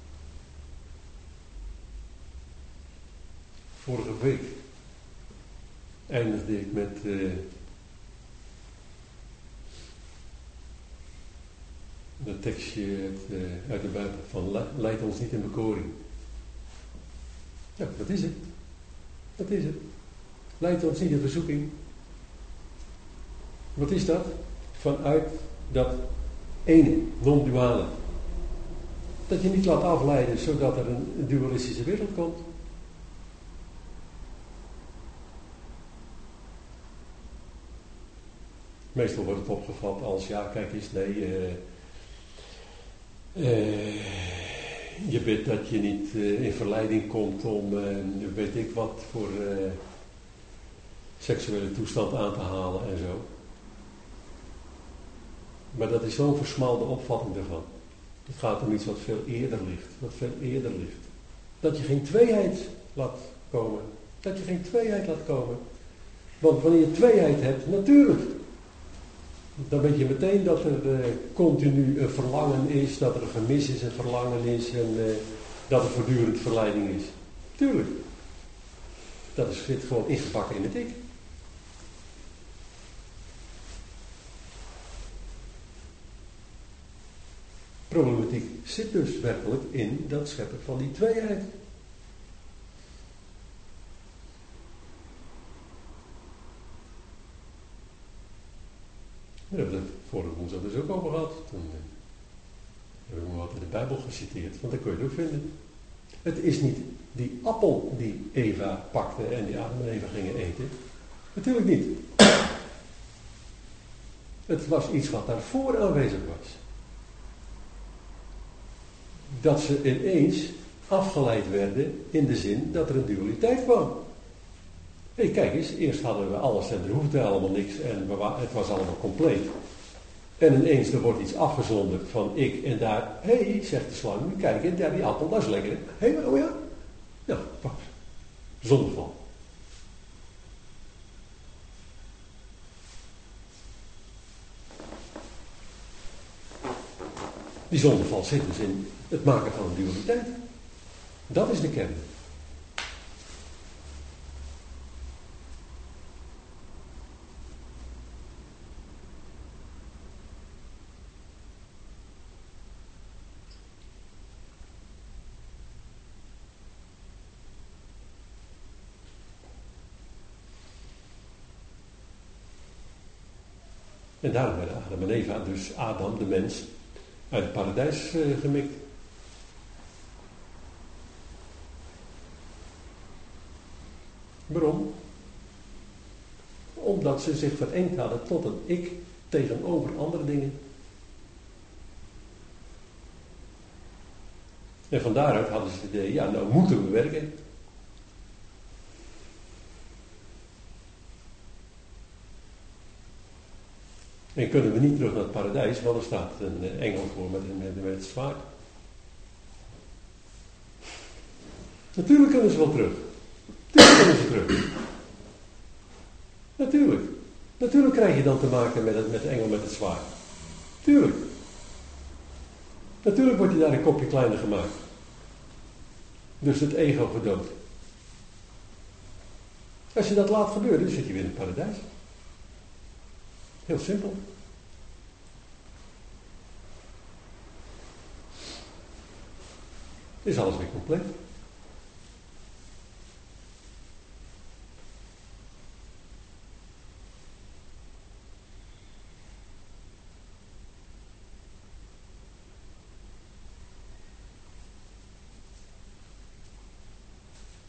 Vorige week eindigde ik met uh, een tekstje uit, uh, uit de Bijbel van leid ons niet in bekoring. Ja, dat is het. Dat is het. Leid ons niet in verzoeking. Wat is dat? Vanuit dat ene, non-duale. Dat je niet laat afleiden zodat er een dualistische wereld komt. Meestal wordt het opgevat als, ja kijk eens, nee, uh, uh, je bidt dat je niet uh, in verleiding komt om, uh, weet ik wat, voor uh, seksuele toestand aan te halen en zo. Maar dat is zo'n versmalde opvatting daarvan. Het gaat om iets wat veel eerder ligt. Wat veel eerder ligt. Dat je geen tweeheid laat komen. Dat je geen tweeheid laat komen. Want wanneer je tweeheid hebt, natuurlijk. Dan weet je meteen dat er uh, continu een verlangen is. Dat er een gemis is, een verlangen is. En uh, dat er voortdurend verleiding is. Tuurlijk. Dat is, zit gewoon ingebakken in het ik. Problematiek zit dus werkelijk in dat scheppen van die tweeheid. We hebben het vorige woensdag dus ook over gehad. Toen uh, hebben we wat in de Bijbel geciteerd, want daar kun je het ook vinden. Het is niet die appel die Eva pakte en die Adam en Eva gingen eten. Natuurlijk niet. Het was iets wat daarvoor aanwezig was. Dat ze ineens afgeleid werden in de zin dat er een dualiteit kwam. Hé, kijk eens, eerst hadden we alles en er hoefde helemaal niks en we wa- het was allemaal compleet. En ineens er wordt iets afgezonderd van ik en daar, hé, hey, zegt de slang, kijk, daar die appel, dat is lekker. Hé, hey, oh ja? Ja, wacht. Zondeval. Die zondeval zit dus in het maken van een dualiteit. Dat is de kern. En daarom werden Adam en Eva, dus Adam, de mens, uit het paradijs uh, gemikt. Waarom? Omdat ze zich verengd hadden tot een ik tegenover andere dingen. En van daaruit hadden ze het idee, ja, nou moeten we werken. En kunnen we niet terug naar het paradijs, want er staat een engel voor met, met, met het zwaard. Natuurlijk kunnen ze wel terug. Natuurlijk kunnen ze terug. Natuurlijk. Natuurlijk krijg je dan te maken met, het, met de engel met het zwaard. Tuurlijk. Natuurlijk wordt je daar een kopje kleiner gemaakt. Dus het ego gedood. Als je dat laat gebeuren, dan zit je weer in het paradijs. Heel simpel. Is alles weer compleet.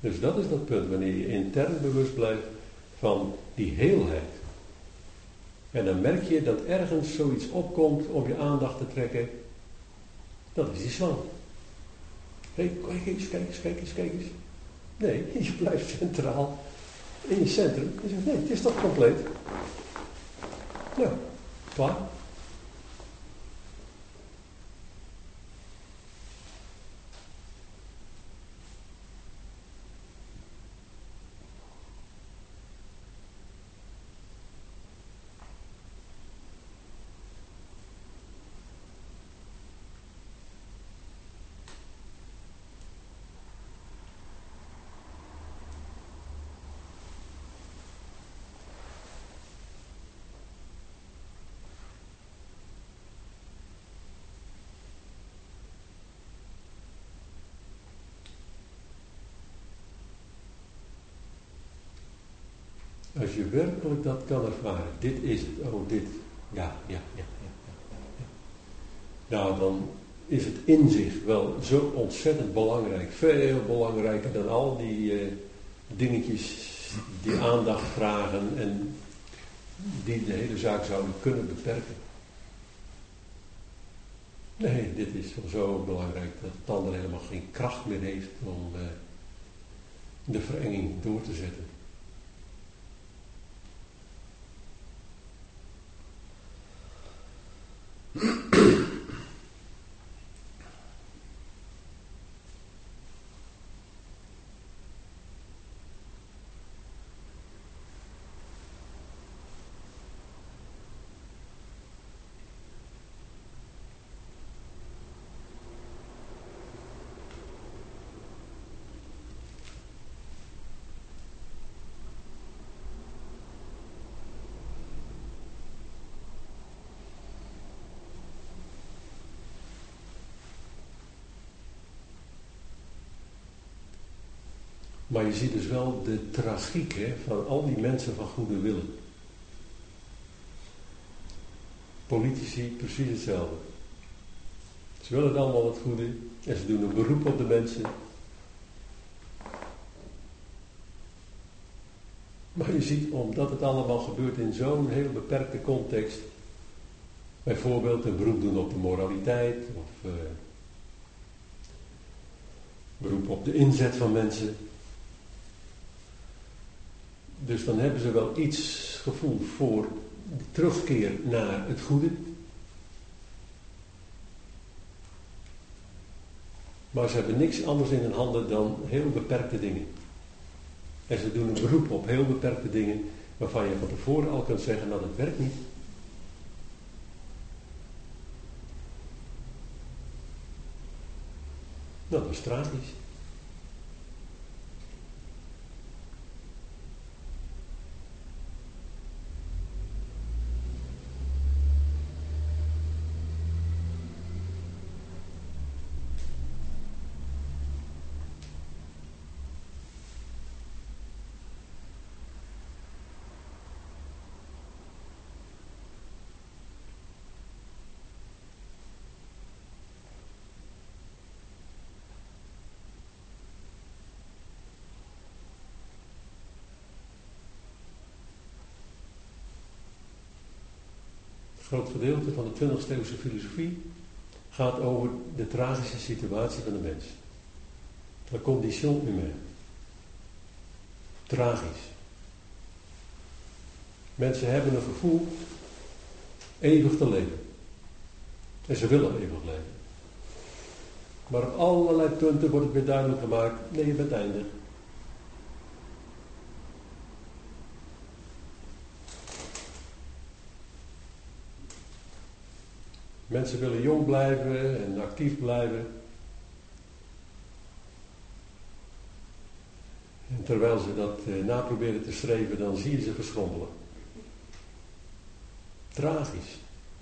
Dus dat is dat punt, wanneer je intern bewust blijft van die heelheid. En dan merk je dat ergens zoiets opkomt om je aandacht te trekken. Dat is die zwang. Hé, hey, kijk eens, kijk eens, kijk eens, kijk eens. Nee, je blijft centraal in je centrum. Je zegt, nee, het is toch compleet. Nou, klaar. Als je werkelijk dat kan ervaren, dit is het, oh dit, ja, ja, ja, ja, ja, ja. Nou, dan is het inzicht wel zo ontzettend belangrijk, veel belangrijker dan al die uh, dingetjes die aandacht vragen en die de hele zaak zouden kunnen beperken. Nee, dit is wel zo belangrijk dat het ander helemaal geen kracht meer heeft om uh, de verenging door te zetten. Maar je ziet dus wel de tragiek hè, van al die mensen van goede willen. Politici precies hetzelfde. Ze willen allemaal het goede en ze doen een beroep op de mensen. Maar je ziet, omdat het allemaal gebeurt in zo'n heel beperkte context, bijvoorbeeld een beroep doen op de moraliteit of uh, beroep op de inzet van mensen. Dus dan hebben ze wel iets gevoel voor de terugkeer naar het goede. Maar ze hebben niks anders in hun handen dan heel beperkte dingen. En ze doen een beroep op heel beperkte dingen waarvan je van tevoren al kunt zeggen, nou dat werkt niet. Nou, dat is tragisch. Een groot gedeelte van de twintigste eeuwse filosofie gaat over de tragische situatie van de mens. La condition humaine. Tragisch. Mensen hebben een gevoel eeuwig te leven. En ze willen eeuwig leven. Maar op allerlei punten wordt het weer duidelijk gemaakt, nee, je bent eindig. Mensen willen jong blijven en actief blijven. En terwijl ze dat eh, naproberen te streven, dan zie je ze verschrompelen. Tragisch.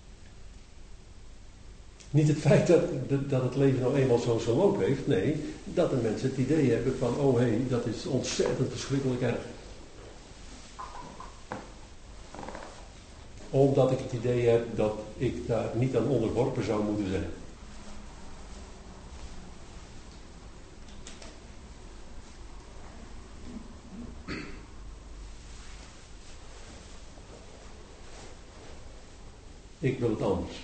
Niet het feit dat, dat het leven nou eenmaal zo'n zo loop heeft. Nee, dat de mensen het idee hebben van, oh hé, hey, dat is ontzettend verschrikkelijk erg. Omdat ik het idee heb dat ik daar niet aan onderworpen zou moeten zijn. Ik wil het anders.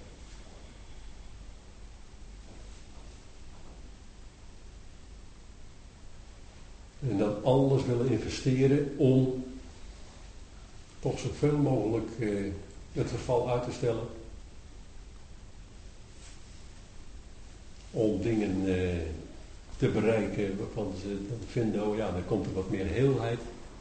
En dan alles willen investeren om toch zoveel mogelijk eh, het verval uit te stellen. Om dingen eh, te bereiken waarvan ze dan vinden, oh ja, dan komt er wat meer heelheid.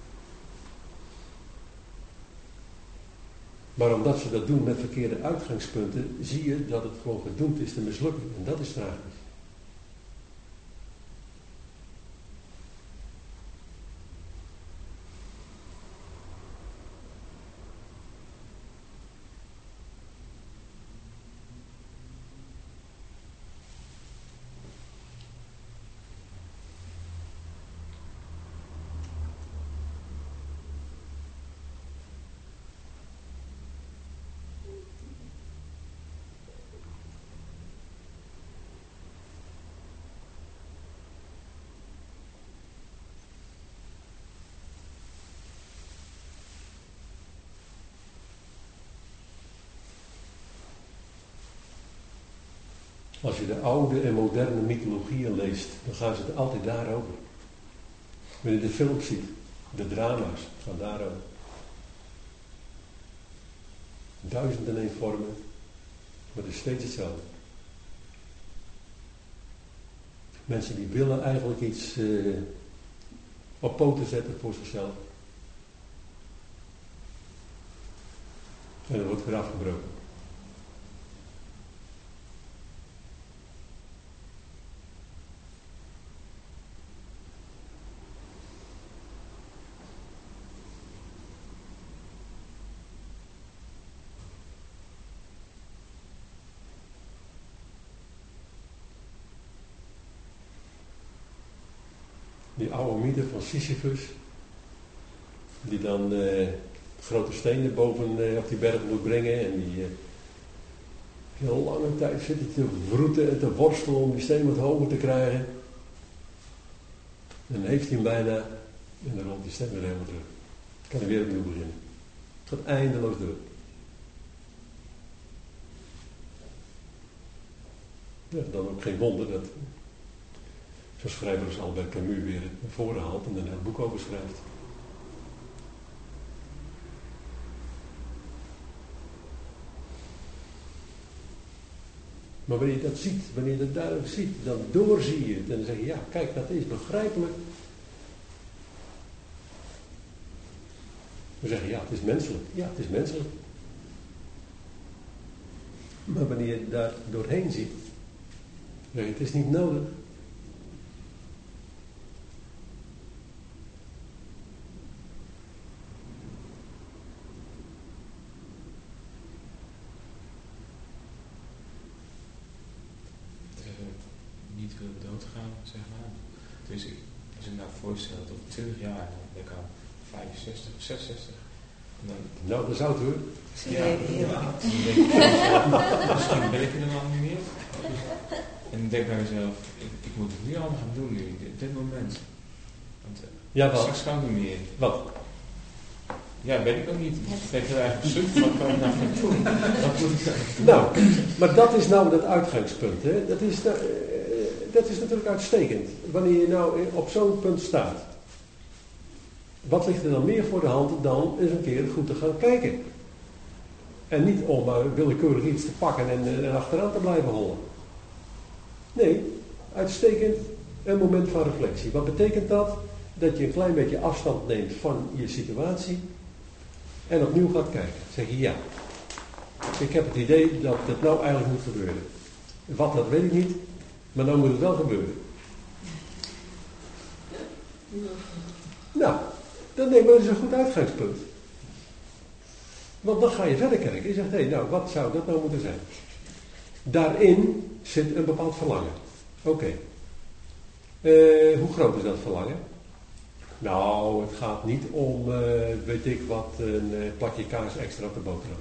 Maar omdat ze dat doen met verkeerde uitgangspunten, zie je dat het gewoon gedoemd is te mislukken. En dat is tragisch. Als je de oude en moderne mythologieën leest, dan gaan ze het altijd daarover. Wanneer je de films ziet, de drama's, gaan daarover. Duizend en één vormen, maar het is steeds hetzelfde. Mensen die willen eigenlijk iets uh, op poten zetten voor zichzelf. En dat wordt weer afgebroken. Die oude mythe van Sisyphus, die dan uh, grote stenen boven uh, op die berg moet brengen en die uh, heel lange tijd zit te wroeten en te worstelen om die steen wat hoger te krijgen. En dan heeft hij hem bijna en dan rolt die steen weer helemaal terug. Dan kan hij weer opnieuw beginnen. Het gaat eindeloos door. Ja, dan ook geen wonder dat zo'n schrijver als Albert Camus weer naar voren haalt en er een boek over schrijft. Maar wanneer je dat ziet, wanneer je dat duidelijk ziet, dan doorzie je het en dan zeg je, ja, kijk, dat is begrijpelijk. We zeggen, ja, het is menselijk. Ja, het is menselijk. Maar wanneer je daar doorheen ziet, zeg je, het is niet nodig. Niet willen doodgaan, zeg maar. Dus ik, als ik me nou voorstel dat op twintig jaar, dan ben ik al vijfenzestig, zesenzestig. En dan, nou, dat zou het hoor. Ja, ja. Dan denk ik bij mezelf, misschien ben ik er dan al niet meer. En ik denk bij mezelf, ik, ik moet het nu allemaal gaan doen nu, op dit moment. Want uh, ja, wat? straks kan ik niet meer. Wat? Ja, weet ik ook niet. Ik denk heel erg op zoek, wat kan ik nou gaan doen? Wat moet ik nou? Nou, maar dat is nou dat uitgangspunt. Hè? Dat is, uh, dat is natuurlijk uitstekend. Wanneer je nou op zo'n punt staat. Wat ligt er dan meer voor de hand dan eens een keer goed te gaan kijken. En niet om uh, willekeurig iets te pakken en, en achteraan te blijven hollen. Nee, uitstekend een moment van reflectie. Wat betekent dat? Dat je een klein beetje afstand neemt van je situatie en opnieuw gaat kijken. Zeg je ja, ik heb het idee dat het nou eigenlijk moet gebeuren. Wat, dat weet ik niet, maar nou moet het wel gebeuren. Nou, dan neem we dus een goed uitgangspunt. Want dan ga je verder kijken. Je zegt, hé, hey, nou, wat zou dat nou moeten zijn? Daarin zit een bepaald verlangen. Oké. Okay. Uh, hoe groot is dat verlangen? Nou, het gaat niet om, uh, weet ik wat, een uh, plakje kaas extra op de boterham.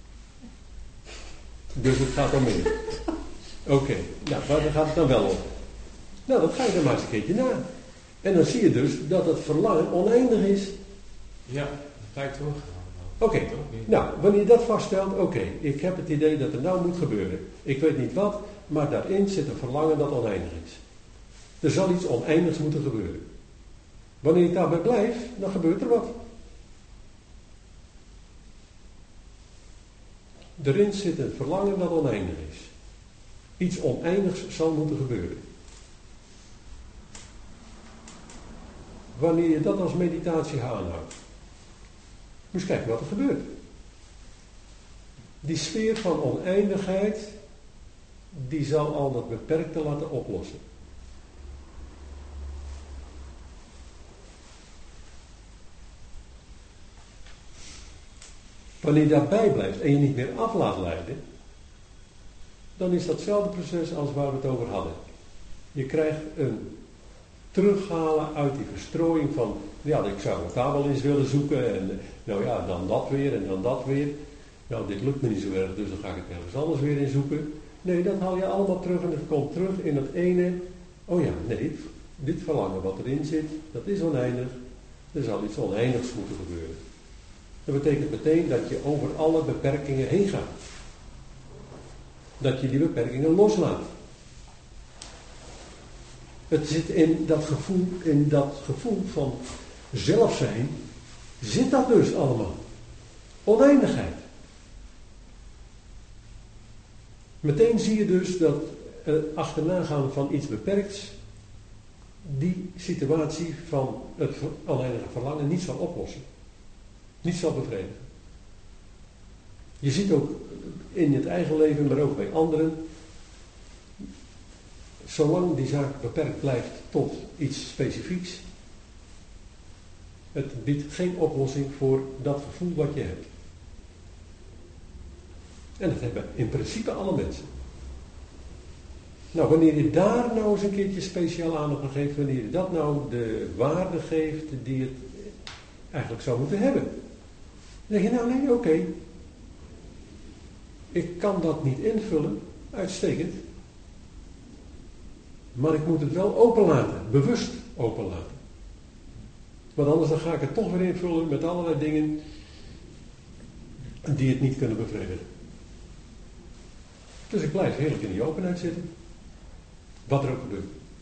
Dus het gaat om meer. Oké, okay. Nou, waar gaat het dan wel om? Nou, dat ga je dan maar eens een keertje na. En dan zie je dus dat het verlangen oneindig is. Ja, dat lijkt wel. Oké, nou, wanneer je dat vaststelt, oké, okay, ik heb het idee dat er nou moet gebeuren. Ik weet niet wat, maar daarin zit een verlangen dat oneindig is. Er zal iets oneindigs moeten gebeuren. Wanneer ik daarbij blijf, dan gebeurt er wat. Erin zit een verlangen dat oneindig is. Iets oneindigs zal moeten gebeuren. Wanneer je dat als meditatie aanhoudt, moet je kijken wat er gebeurt. Die sfeer van oneindigheid, die zal al dat beperkte laten oplossen. Wanneer je daarbij blijft en je niet meer af laat leiden, dan is datzelfde proces als waar we het over hadden. Je krijgt een terughalen uit die verstrooiing van, ja, ik zou het daar wel eens willen zoeken en nou ja, dan dat weer en dan dat weer. Nou, dit lukt me niet zo erg, dus dan ga ik het ergens anders weer in zoeken. Nee, dat haal je allemaal terug en het komt terug in het ene. Oh ja, nee, dit verlangen wat erin zit, dat is oneindig. Er zal iets oneindigs moeten gebeuren. Dat betekent meteen dat je over alle beperkingen heen gaat. Dat je die beperkingen loslaat. Het zit in dat gevoel, in dat gevoel van zelf zijn, zit dat dus allemaal. Oneindigheid. Meteen zie je dus dat het achterna gaan van iets beperkts die situatie van het oneindige verlangen niet zal oplossen. Niet zal bevredigen. Je ziet ook in het eigen leven, maar ook bij anderen, zolang die zaak beperkt blijft tot iets specifieks, het biedt geen oplossing voor dat gevoel wat je hebt. En dat hebben in principe alle mensen. Nou, wanneer je daar nou eens een keertje speciaal aandacht aan geeft, wanneer je dat nou de waarde geeft die het eigenlijk zou moeten hebben, dan denk je, nou nee, oké. Okay. Ik kan dat niet invullen, uitstekend. Maar ik moet het wel openlaten, bewust openlaten. Want anders dan ga ik het toch weer invullen met allerlei dingen die het niet kunnen bevredigen. Dus ik blijf heerlijk in die openheid zitten. Wat er ook gebeurt.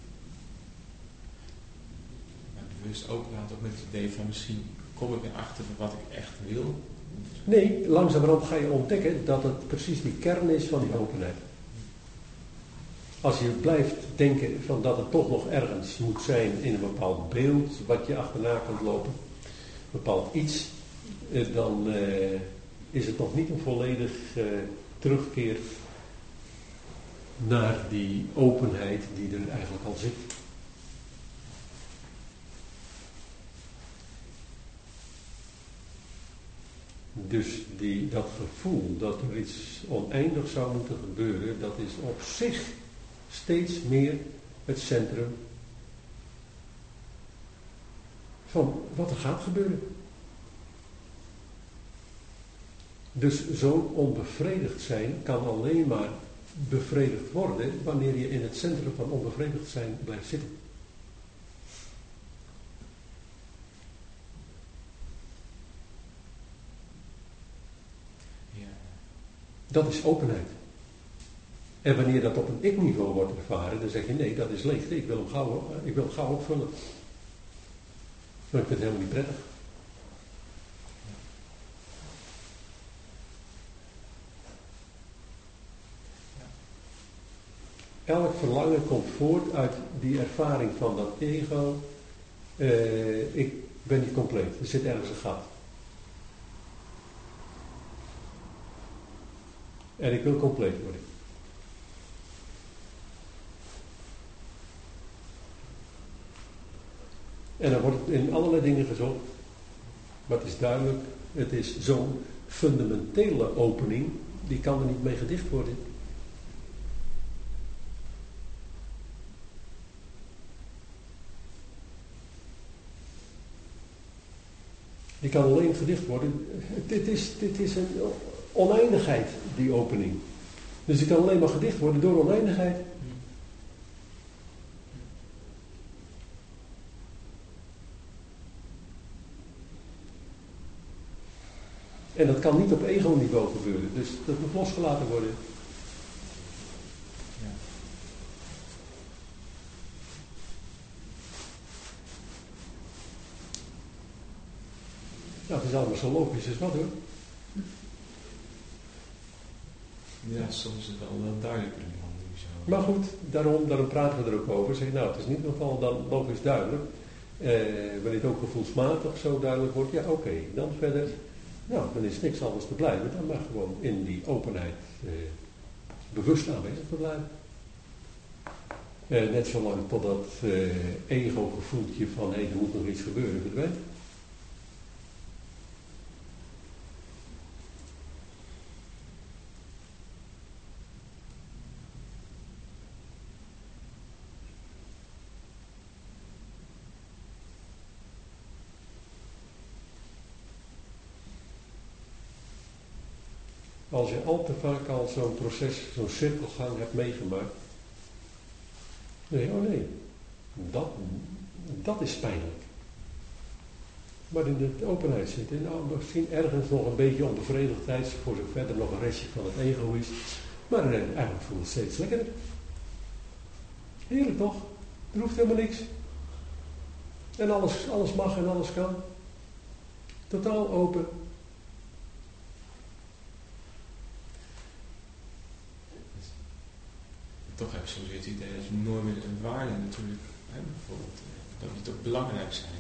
Maar bewust openlaten ook met het idee van misschien kom ik erachter van wat ik echt wil. Nee, langzamerhand ga je ontdekken dat het precies die kern is van die openheid. Als je blijft denken van dat het toch nog ergens moet zijn in een bepaald beeld wat je achterna kunt lopen, een bepaald iets, dan uh, is het nog niet een volledig uh, terugkeer naar die openheid die er eigenlijk al zit. Dus die, dat gevoel dat er iets oneindig zou moeten gebeuren, dat is op zich steeds meer het centrum van wat er gaat gebeuren. Dus zo'n onbevredigd zijn kan alleen maar bevredigd worden wanneer je in het centrum van onbevredigd zijn blijft zitten. Ja. Dat is openheid. En wanneer dat op een ik-niveau wordt ervaren, dan zeg je nee, dat is leegte, ik wil hem gauw, ik wil hem gauw opvullen. Maar ik vind het helemaal niet prettig. Elk verlangen komt voort uit die ervaring van dat ego. Uh, ik ben niet compleet, er zit ergens een gat. En ik wil compleet worden. En dan wordt het in allerlei dingen gezocht. Maar het is duidelijk, het is zo'n fundamentele opening, die kan er niet mee gedicht worden. Die kan alleen gedicht worden. Dit is, dit is een oneindigheid, die opening. Dus die kan alleen maar gedicht worden door oneindigheid. En dat kan niet op ego-niveau gebeuren. Dus dat moet losgelaten worden. Ja. Nou, het is allemaal zo logisch als wat hoor. Ja, soms is het wel, wel duidelijker dan nu zo. Maar goed, daarom, daarom praten we er ook over. Zeg, nou, het is in ieder geval dan logisch duidelijk. Eh, wanneer het ook gevoelsmatig zo duidelijk wordt, ja oké, okay, dan verder. Nou, dan is niks anders te blijven. Dan mag gewoon in die openheid eh, bewust aanwezig te blijven. Eh, net zolang tot dat eh, ego-gevoeltje van hé, hey, er moet nog iets gebeuren verdwijnt. Als je al te vaak al zo'n proces, zo'n cirkelgang hebt meegemaakt. Nee, oh nee, dat, dat is pijnlijk. Maar in de openheid zitten, nou misschien ergens nog een beetje onbevredigdheid, voor zover er nog een restje van het ego is. Maar eh, eigenlijk voelt het steeds lekkerder. Heerlijk toch? Er hoeft helemaal niks. En alles, alles mag en alles kan. Totaal open. Toch heb je soms weer het idee dat je normen en waarden natuurlijk, hè, bijvoorbeeld, dat die toch belangrijk zijn.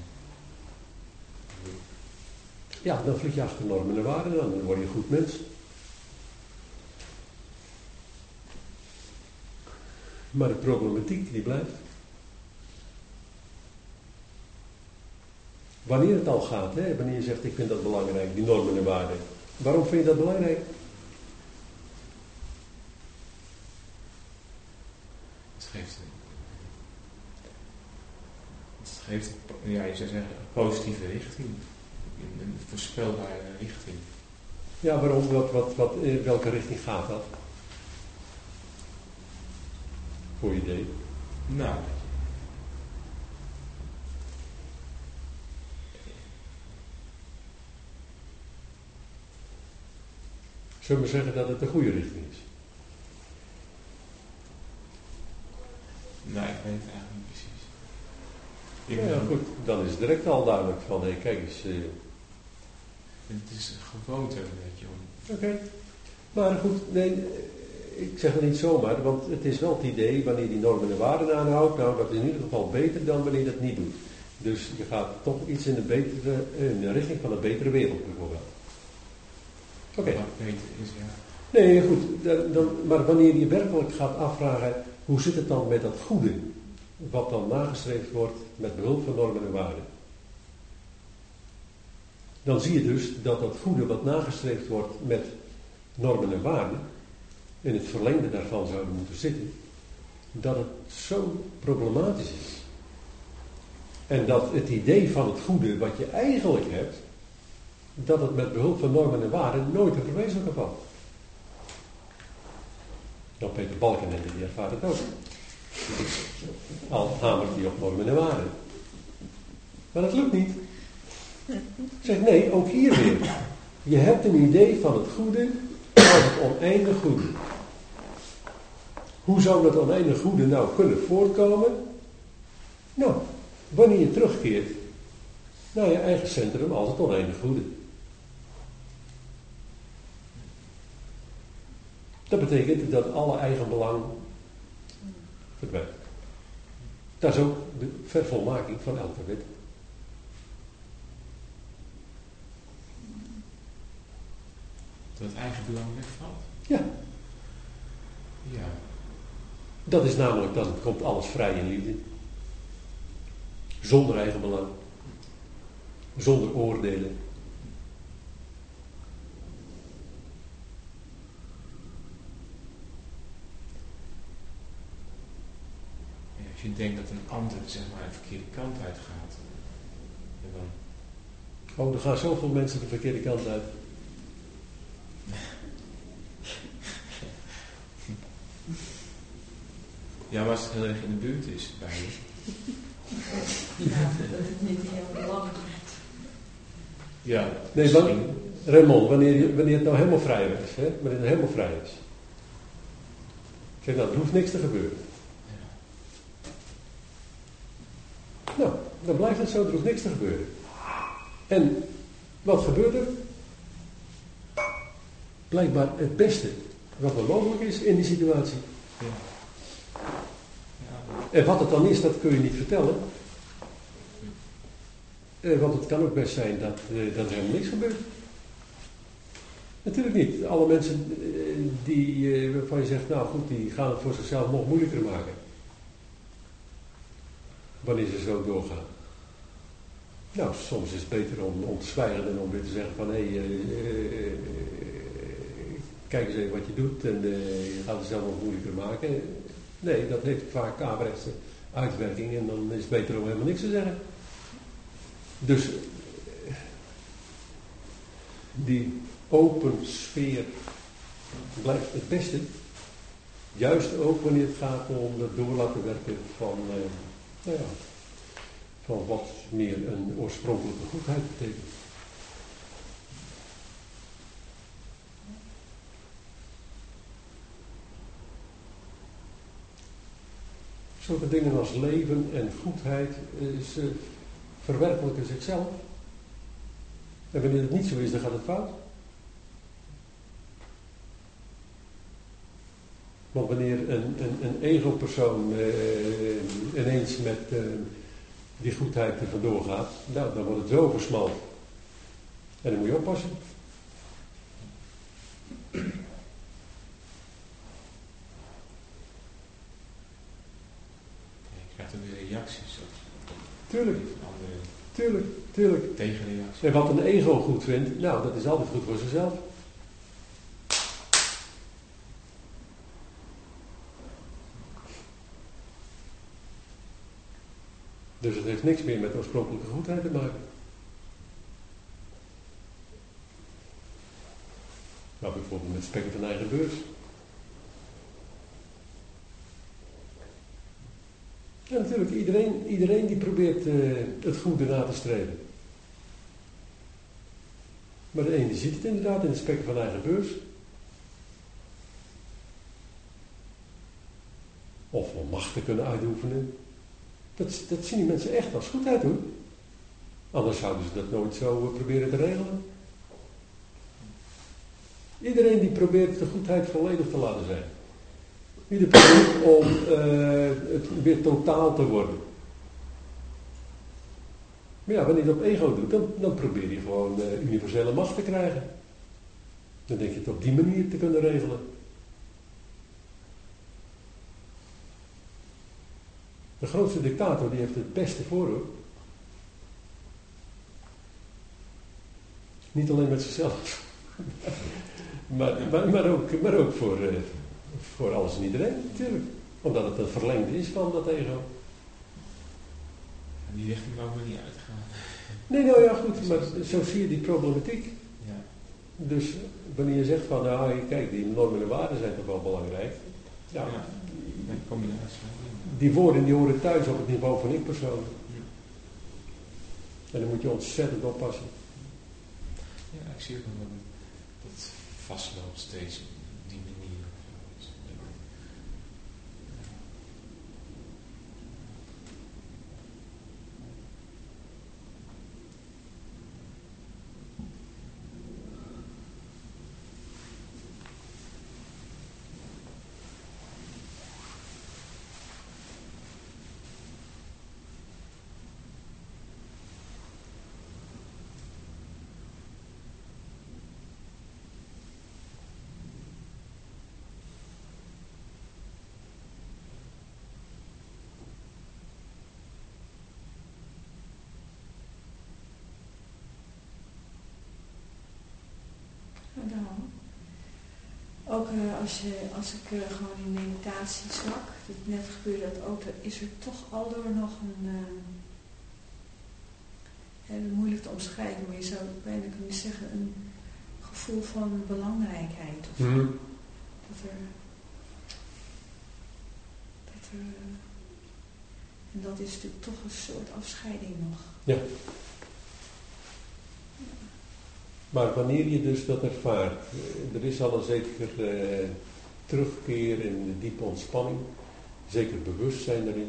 Ja, dan vlieg je achter normen en waarden, dan word je een goed mens. Maar de problematiek die blijft. Wanneer het al gaat, hè, wanneer je zegt ik vind dat belangrijk, die normen en waarden. Waarom vind je dat belangrijk? Het geeft, het geeft ja, je zou zeggen, een positieve richting. Een voorspelbare richting. Ja, waarom? Wat, wat, wat, in welke richting gaat dat? Voor je idee? Nou, Zullen we zeggen dat het de goede richting is? nee, ik weet het eigenlijk niet precies. Ik Ja, ja, goed. Dan is het direct al duidelijk van, hé, kijk eens. Uh... Het is een gewoonte een beetje om. Oké. Okay. Maar goed, nee, ik zeg het niet zomaar, want het is wel het idee, wanneer die normen en waarden aanhoudt, nou, dat is in ieder geval beter dan wanneer je dat niet doet. Dus je gaat toch iets in de, betere, in de richting van een betere wereld bijvoorbeeld. Oké. Okay. Wat beter is, ja. Nee, goed. Dan, dan, maar wanneer je werkelijk gaat afvragen, hoe zit het dan met dat goede, wat dan nagestreefd wordt met behulp van normen en waarden? Dan zie je dus dat dat goede wat nagestreefd wordt met normen en waarden, in het verlengde daarvan zouden moeten zitten, dat het zo problematisch is. En dat het idee van het goede wat je eigenlijk hebt, dat het met behulp van normen en waarden nooit te verwezenlijken valt. Nou, Peter Balkenende die ervaart het ook. Al hamert hij op normen en waarden. Maar dat lukt niet. Zeg nee, ook hier weer. Je hebt een idee van het goede als het oneindig goede. Hoe zou dat oneindig goede nou kunnen voortkomen? Nou, wanneer je terugkeert naar je eigen centrum als het oneindig goede. Dat betekent dat alle eigen belang verdwijnt. Dat is ook de vervolmaking van elke wet. Dat het eigen belang wegvalt? Ja. Ja. Dat is namelijk, dan komt alles vrij in liefde. Zonder eigen belang. Zonder oordelen. Ja, als je denkt dat een ander zeg maar de verkeerde kant uit gaat. En dan... Oh, er gaan zoveel mensen de verkeerde kant uit. Ja, maar als het heel erg in de buurt is bij je. Ja, dat is niet heel belangrijk. Ja, nee, misschien. want, Raymond, wanneer, je, wanneer het nou helemaal vrij is, hè? Wanneer het helemaal vrij is. Ik zeg, nou, er hoeft niks te gebeuren. Nou, dan blijft het zo, er hoeft niks te gebeuren. En wat gebeurt er? Blijkbaar het beste wat er mogelijk is in die situatie. Ja. Ja. En wat het dan is, dat kun je niet vertellen. Eh, want het kan ook best zijn dat, eh, dat er helemaal niks gebeurt. Natuurlijk niet. Alle mensen eh, die, eh, waarvan je zegt, nou goed, die gaan het voor zichzelf nog moeilijker maken. Wanneer ze zo doorgaan. Nou, soms is het beter om, om te zwijgen dan om weer te zeggen van, hé, hey, uh, uh, kijk eens even wat je doet en uh, je gaat het zelf nog moeilijker maken. Nee, dat heeft vaak averechtse uitwerking en dan is het beter om helemaal niks te zeggen. Dus die open sfeer blijft het beste. Juist ook wanneer het gaat om het door laten werken van, uh, nou ja, van wat meer een oorspronkelijke goedheid betekent. Zulke dingen als leven en goedheid is, uh, verwerkelijken zichzelf. En wanneer het niet zo is, dan gaat het fout. Want wanneer een, een, een ego-persoon uh, ineens met uh, die goedheid er vandoor gaat, nou, dan wordt het zo versmalt. En dan moet je oppassen. Je krijgt dan weer reacties op. Tuurlijk. Andere Tuurlijk, tuurlijk. tegenreacties. En wat een ego goed vindt, nou, dat is altijd goed voor zichzelf. Dus het heeft niks meer met oorspronkelijke goedheid te maken. Nou, bijvoorbeeld met spekken van eigen beurs. Ja, natuurlijk, iedereen, iedereen die probeert uh, het goede na te streven. Maar de ene die ziet het inderdaad in het spekken van eigen beurs. Of om macht te kunnen uitoefenen. Dat, dat zien die mensen echt als goedheid doen. Anders zouden ze dat nooit zo proberen te regelen. Iedereen die probeert de goedheid volledig te laten zijn. Iedereen probeert om uh, het weer totaal te worden. Maar ja, wanneer je het op ego doet, dan, dan probeer je gewoon uh, universele macht te krijgen. Dan denk je het op die manier te kunnen regelen. De grootste dictator die heeft het beste voor, hoor. Niet alleen met zichzelf. maar, maar, maar, ook, maar ook voor, uh, voor alles en iedereen, natuurlijk. Omdat het een verlengde is van dat ego. En die richting wou ik niet uitgaan. Nee, nou ja, goed, maar zo zie je die problematiek. Ja. Dus wanneer je zegt van, nou kijk, die normen en waarden zijn toch wel belangrijk. Nou, Ja, een combinatie. die woorden die horen thuis op het niveau van ik-persoon. En dan moet je ontzettend oppassen. Ja, ik zie ook wel dat het vastloopt steeds op die manier. Dan. Ook uh, als, je, als ik uh, gewoon in meditatie zak, dat net gebeurde dat ook, is er toch aldoor nog een, uh, uh, moeilijk te omschrijven, maar je zou bijna kunnen zeggen, een gevoel van belangrijkheid. Of Mm. dat er, dat er, uh, en dat is natuurlijk toch een soort afscheiding nog. Ja. Maar wanneer je dus dat ervaart, er is al een zeker uh, terugkeer in de diepe ontspanning, zeker bewustzijn daarin.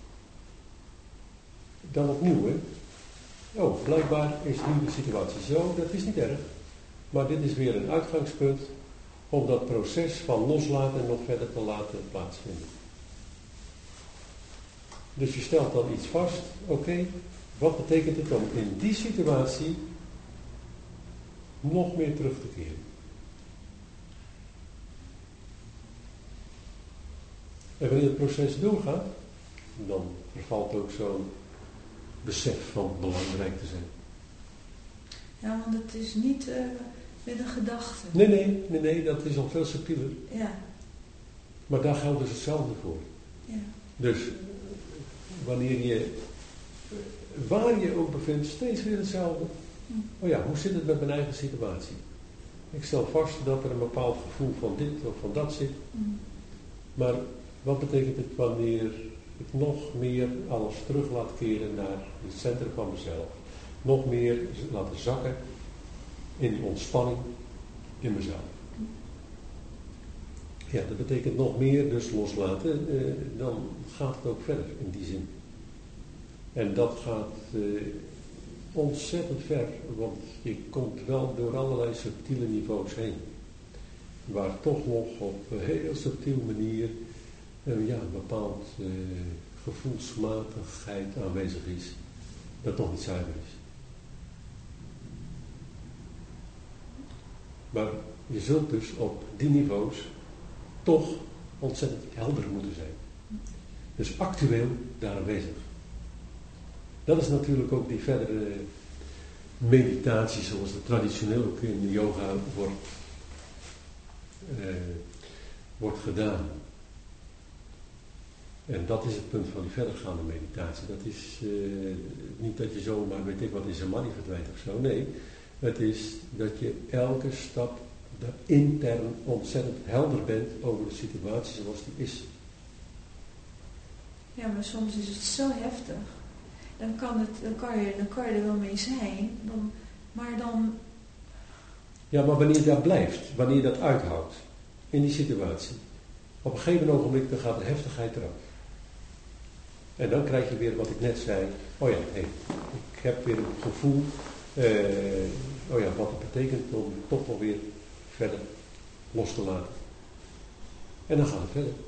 Dan opnieuw, hè. Oh, blijkbaar is nu de situatie zo, dat is niet erg. Maar dit is weer een uitgangspunt om dat proces van loslaten nog verder te laten plaatsvinden. Dus je stelt dan iets vast, oké, okay, wat betekent het om in die situatie nog meer terug te keren? En wanneer het proces doorgaat, dan vervalt ook zo'n besef van belangrijk te zijn. Ja, want het is niet uh, met een gedachte. Nee, nee, nee, nee, dat is al veel subtieler. Ja. Maar daar geldt dus hetzelfde voor. Ja. Dus wanneer je, waar je ook bevindt, steeds weer hetzelfde. Hm. Oh ja, hoe zit het met mijn eigen situatie? Ik stel vast dat er een bepaald gevoel van dit of van dat zit. Hm. Maar wat betekent het wanneer ik nog meer alles terug laat keren naar het centrum van mezelf? Nog meer laten zakken in die ontspanning in mezelf. Ja, dat betekent nog meer dus loslaten, eh, dan gaat het ook verder in die zin. En dat gaat eh, ontzettend ver, want je komt wel door allerlei subtiele niveaus heen. Waar toch nog op een heel subtiele manier uh, ja, een bepaald uh, gevoelsmatigheid aanwezig is, dat nog niet zuiver is. Maar je zult dus op die niveaus toch ontzettend helder moeten zijn. Dus actueel daar aanwezig. Dat is natuurlijk ook die verdere meditatie zoals het traditioneel ook in de yoga wordt, uh, wordt gedaan. En dat is het punt van die verdergaande meditatie. Dat is uh, niet dat je zomaar weet ik wat in samadhi verdwijnt of zo. Nee, het is dat je elke stap intern ontzettend helder bent over de situatie zoals die is. Ja, maar soms is het zo heftig. Dan kan, het, dan kan, je, dan kan je er wel mee zijn, dan, maar dan... Ja, maar wanneer je daar blijft, wanneer je dat uithoudt, in die situatie, op een gegeven ogenblik dan gaat de heftigheid eraf. En dan krijg je weer wat ik net zei, oh ja, hey, ik heb weer een gevoel, uh, oh ja, wat het betekent om toch wel weer verder los te laten. En dan gaat het verder.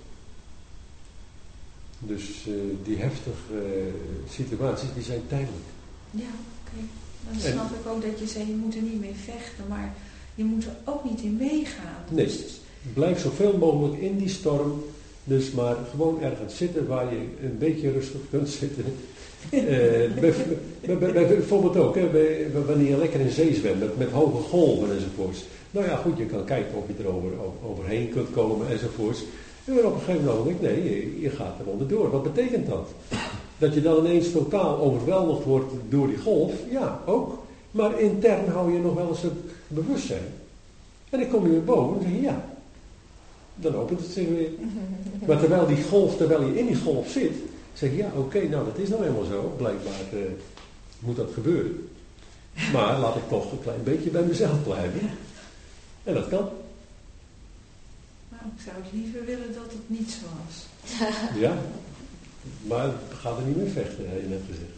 Dus uh, die heftige uh, situaties, die zijn tijdelijk. Ja, oké. Okay. Dan snap en, ik ook dat je zei, je moet er niet mee vechten, maar je moet er ook niet in meegaan. Nee, dus, blijf zoveel mogelijk in die storm, dus maar gewoon ergens zitten waar je een beetje rustig kunt zitten. uh, bijvoorbeeld ook, hè, bij, wanneer je lekker in zee zwemt, met, met hoge golven enzovoorts. Nou ja, goed, je kan kijken of je er over, over, overheen kunt komen enzovoorts. En op een gegeven moment, nee, je, je gaat er onderdoor. Wat betekent dat? Dat je dan ineens totaal overweldigd wordt door die golf? Ja, ook. Maar intern hou je nog wel eens het bewustzijn. En dan kom je weer boven en zeg je ja. Dan opent het zich weer. Maar terwijl die golf, terwijl je in die golf zit, zeg je ja, oké, okay, nou dat is nou helemaal zo. Blijkbaar uh, moet dat gebeuren. Maar laat ik toch een klein beetje bij mezelf blijven. En dat kan. Nou, ik zou het liever willen dat het niet zo was. Ja, maar ga er niet mee vechten, heb je net gezegd.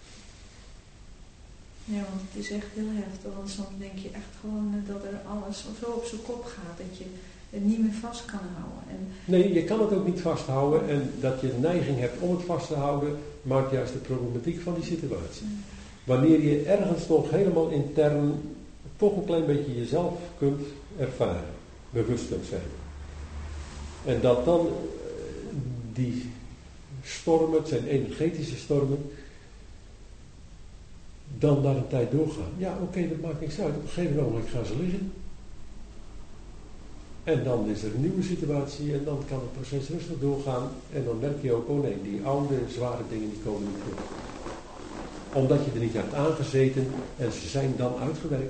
Ja, want het is echt heel heftig. Want soms denk je echt gewoon dat er alles zo op zijn kop gaat. Dat je het niet meer vast kan houden. En nee, je kan het ook niet vasthouden. En dat je de neiging hebt om het vast te houden, maakt juist de problematiek van die situatie. Ja. Wanneer je ergens nog helemaal intern toch een klein beetje jezelf kunt ervaren. Bewust kunt zijn. En dat dan die stormen, het zijn energetische stormen, dan daar een tijd doorgaan. Ja, oké, okay, dat maakt niks uit. Op een gegeven moment gaan ze liggen. En dan is er een nieuwe situatie en dan kan het proces rustig doorgaan. En dan merk je ook, oh nee, die oude, zware dingen die komen niet terug. Omdat je er niet hebt aangezeten en ze zijn dan uitgewerkt.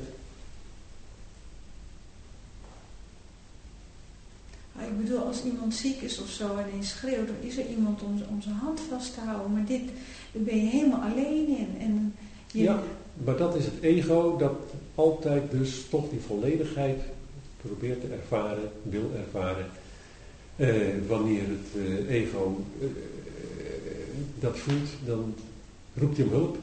Ik bedoel, als iemand ziek is of zo en hij schreeuwt, dan is er iemand om, om zijn hand vast te houden. Maar dit, daar ben je helemaal alleen in. En je, ja, Maar dat is het ego dat altijd dus toch die volledigheid probeert te ervaren, wil ervaren. Eh, wanneer het eh, ego eh, dat voelt, dan roept hij om hulp.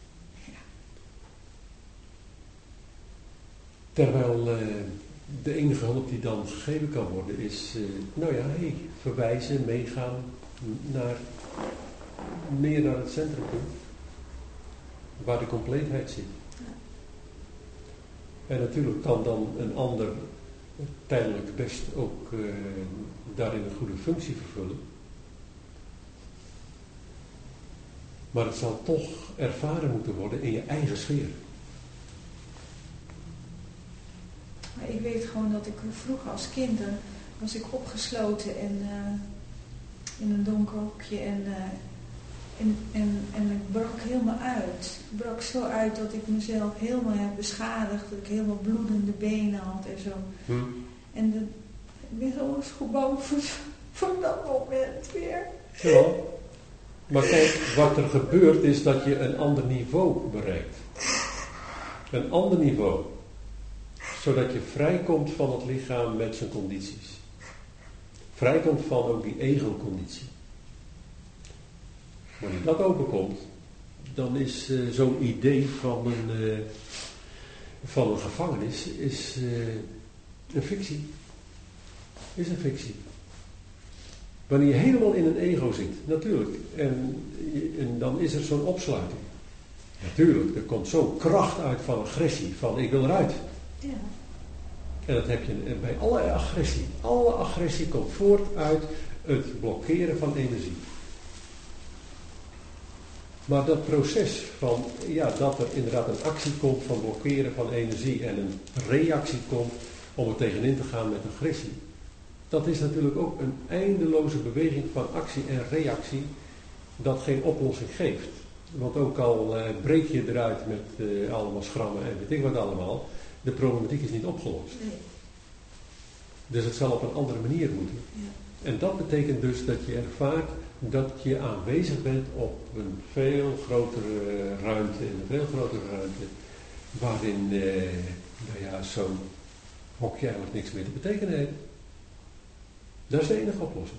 Terwijl uh, de enige hulp die dan gegeven kan worden is, uh, nou ja, hey, verwijzen, meegaan naar, meer naar het centrumpunt, waar de compleetheid zit. En natuurlijk kan dan een ander tijdelijk best ook uh, daarin een goede functie vervullen. Maar het zal toch ervaren moeten worden in je eigen sfeer. Maar ik weet gewoon dat ik vroeger als kind, dan was ik opgesloten en, uh, in een donker hokje en, uh, en, en, en ik brak helemaal uit. Ik brak zo uit dat ik mezelf helemaal heb beschadigd, dat ik helemaal bloedende benen had en zo. Hm. En de, ik ben zo eens goed bang voor, voor dat moment weer. Ja. Maar kijk, wat er gebeurt is dat je een ander niveau bereikt. Een ander niveau. Zodat je vrijkomt van het lichaam met zijn condities. Vrijkomt van ook die ego-conditie. Wanneer dat openkomt, dan is uh, zo'n idee van een, uh, van een gevangenis is, uh, een fictie. Is een fictie. Wanneer je helemaal in een ego zit, natuurlijk. En, en dan is er zo'n opsluiting. Natuurlijk, er komt zo'n kracht uit van agressie, van ik wil eruit. Ja. En dat heb je bij alle agressie. Alle agressie komt voort uit het blokkeren van energie. Maar dat proces van, ja, dat er inderdaad een actie komt van blokkeren van energie en een reactie komt om er tegenin te gaan met agressie. Dat is natuurlijk ook een eindeloze beweging van actie en reactie dat geen oplossing geeft. Want ook al uh, breek je eruit met uh, allemaal schrammen en weet ik wat allemaal, de problematiek is niet opgelost. Nee. Dus het zal op een andere manier moeten. Ja. En dat betekent dus dat je ervaart dat je aanwezig bent op een veel grotere ruimte, in een veel grotere ruimte, waarin uh, nou ja, zo'n hokje eigenlijk niks meer te betekenen heeft. Dat is de enige oplossing.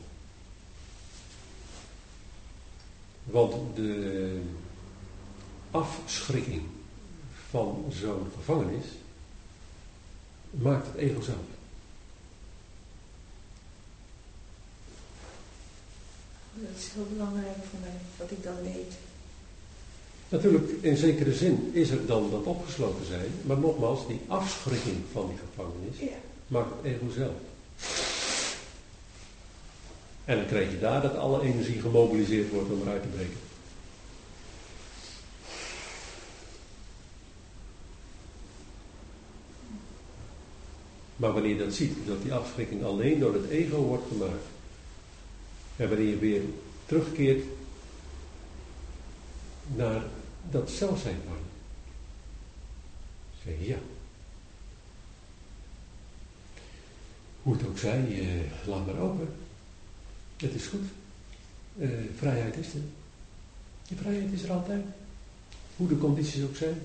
Want de afschrikking van zo'n gevangenis maakt het ego zelf. Dat is heel belangrijk voor mij, wat ik dan weet. Natuurlijk, in zekere zin is er dan dat opgesloten zijn, maar nogmaals, die afschrikking van die gevangenis ja. maakt het ego zelf. En dan krijg je daar dat alle energie gemobiliseerd wordt om eruit te breken. Maar wanneer je dat ziet, dat die afschrikking alleen door het ego wordt gemaakt. En wanneer je weer terugkeert naar dat zelfzijn van je. Zeg je ja. Hoe het ook zij, uh, laat maar open. Het is goed. Uh, vrijheid is er. Die vrijheid is er altijd. Hoe de condities ook zijn.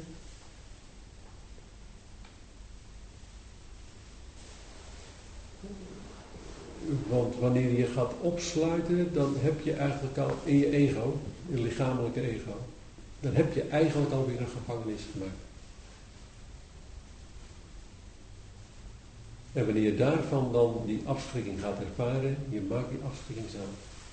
Want wanneer je gaat opsluiten, dan heb je eigenlijk al in je ego, in je lichamelijke ego, dan heb je eigenlijk alweer een gevangenis gemaakt. En wanneer je daarvan dan die afschrikking gaat ervaren, je maakt die afschrikking zelf.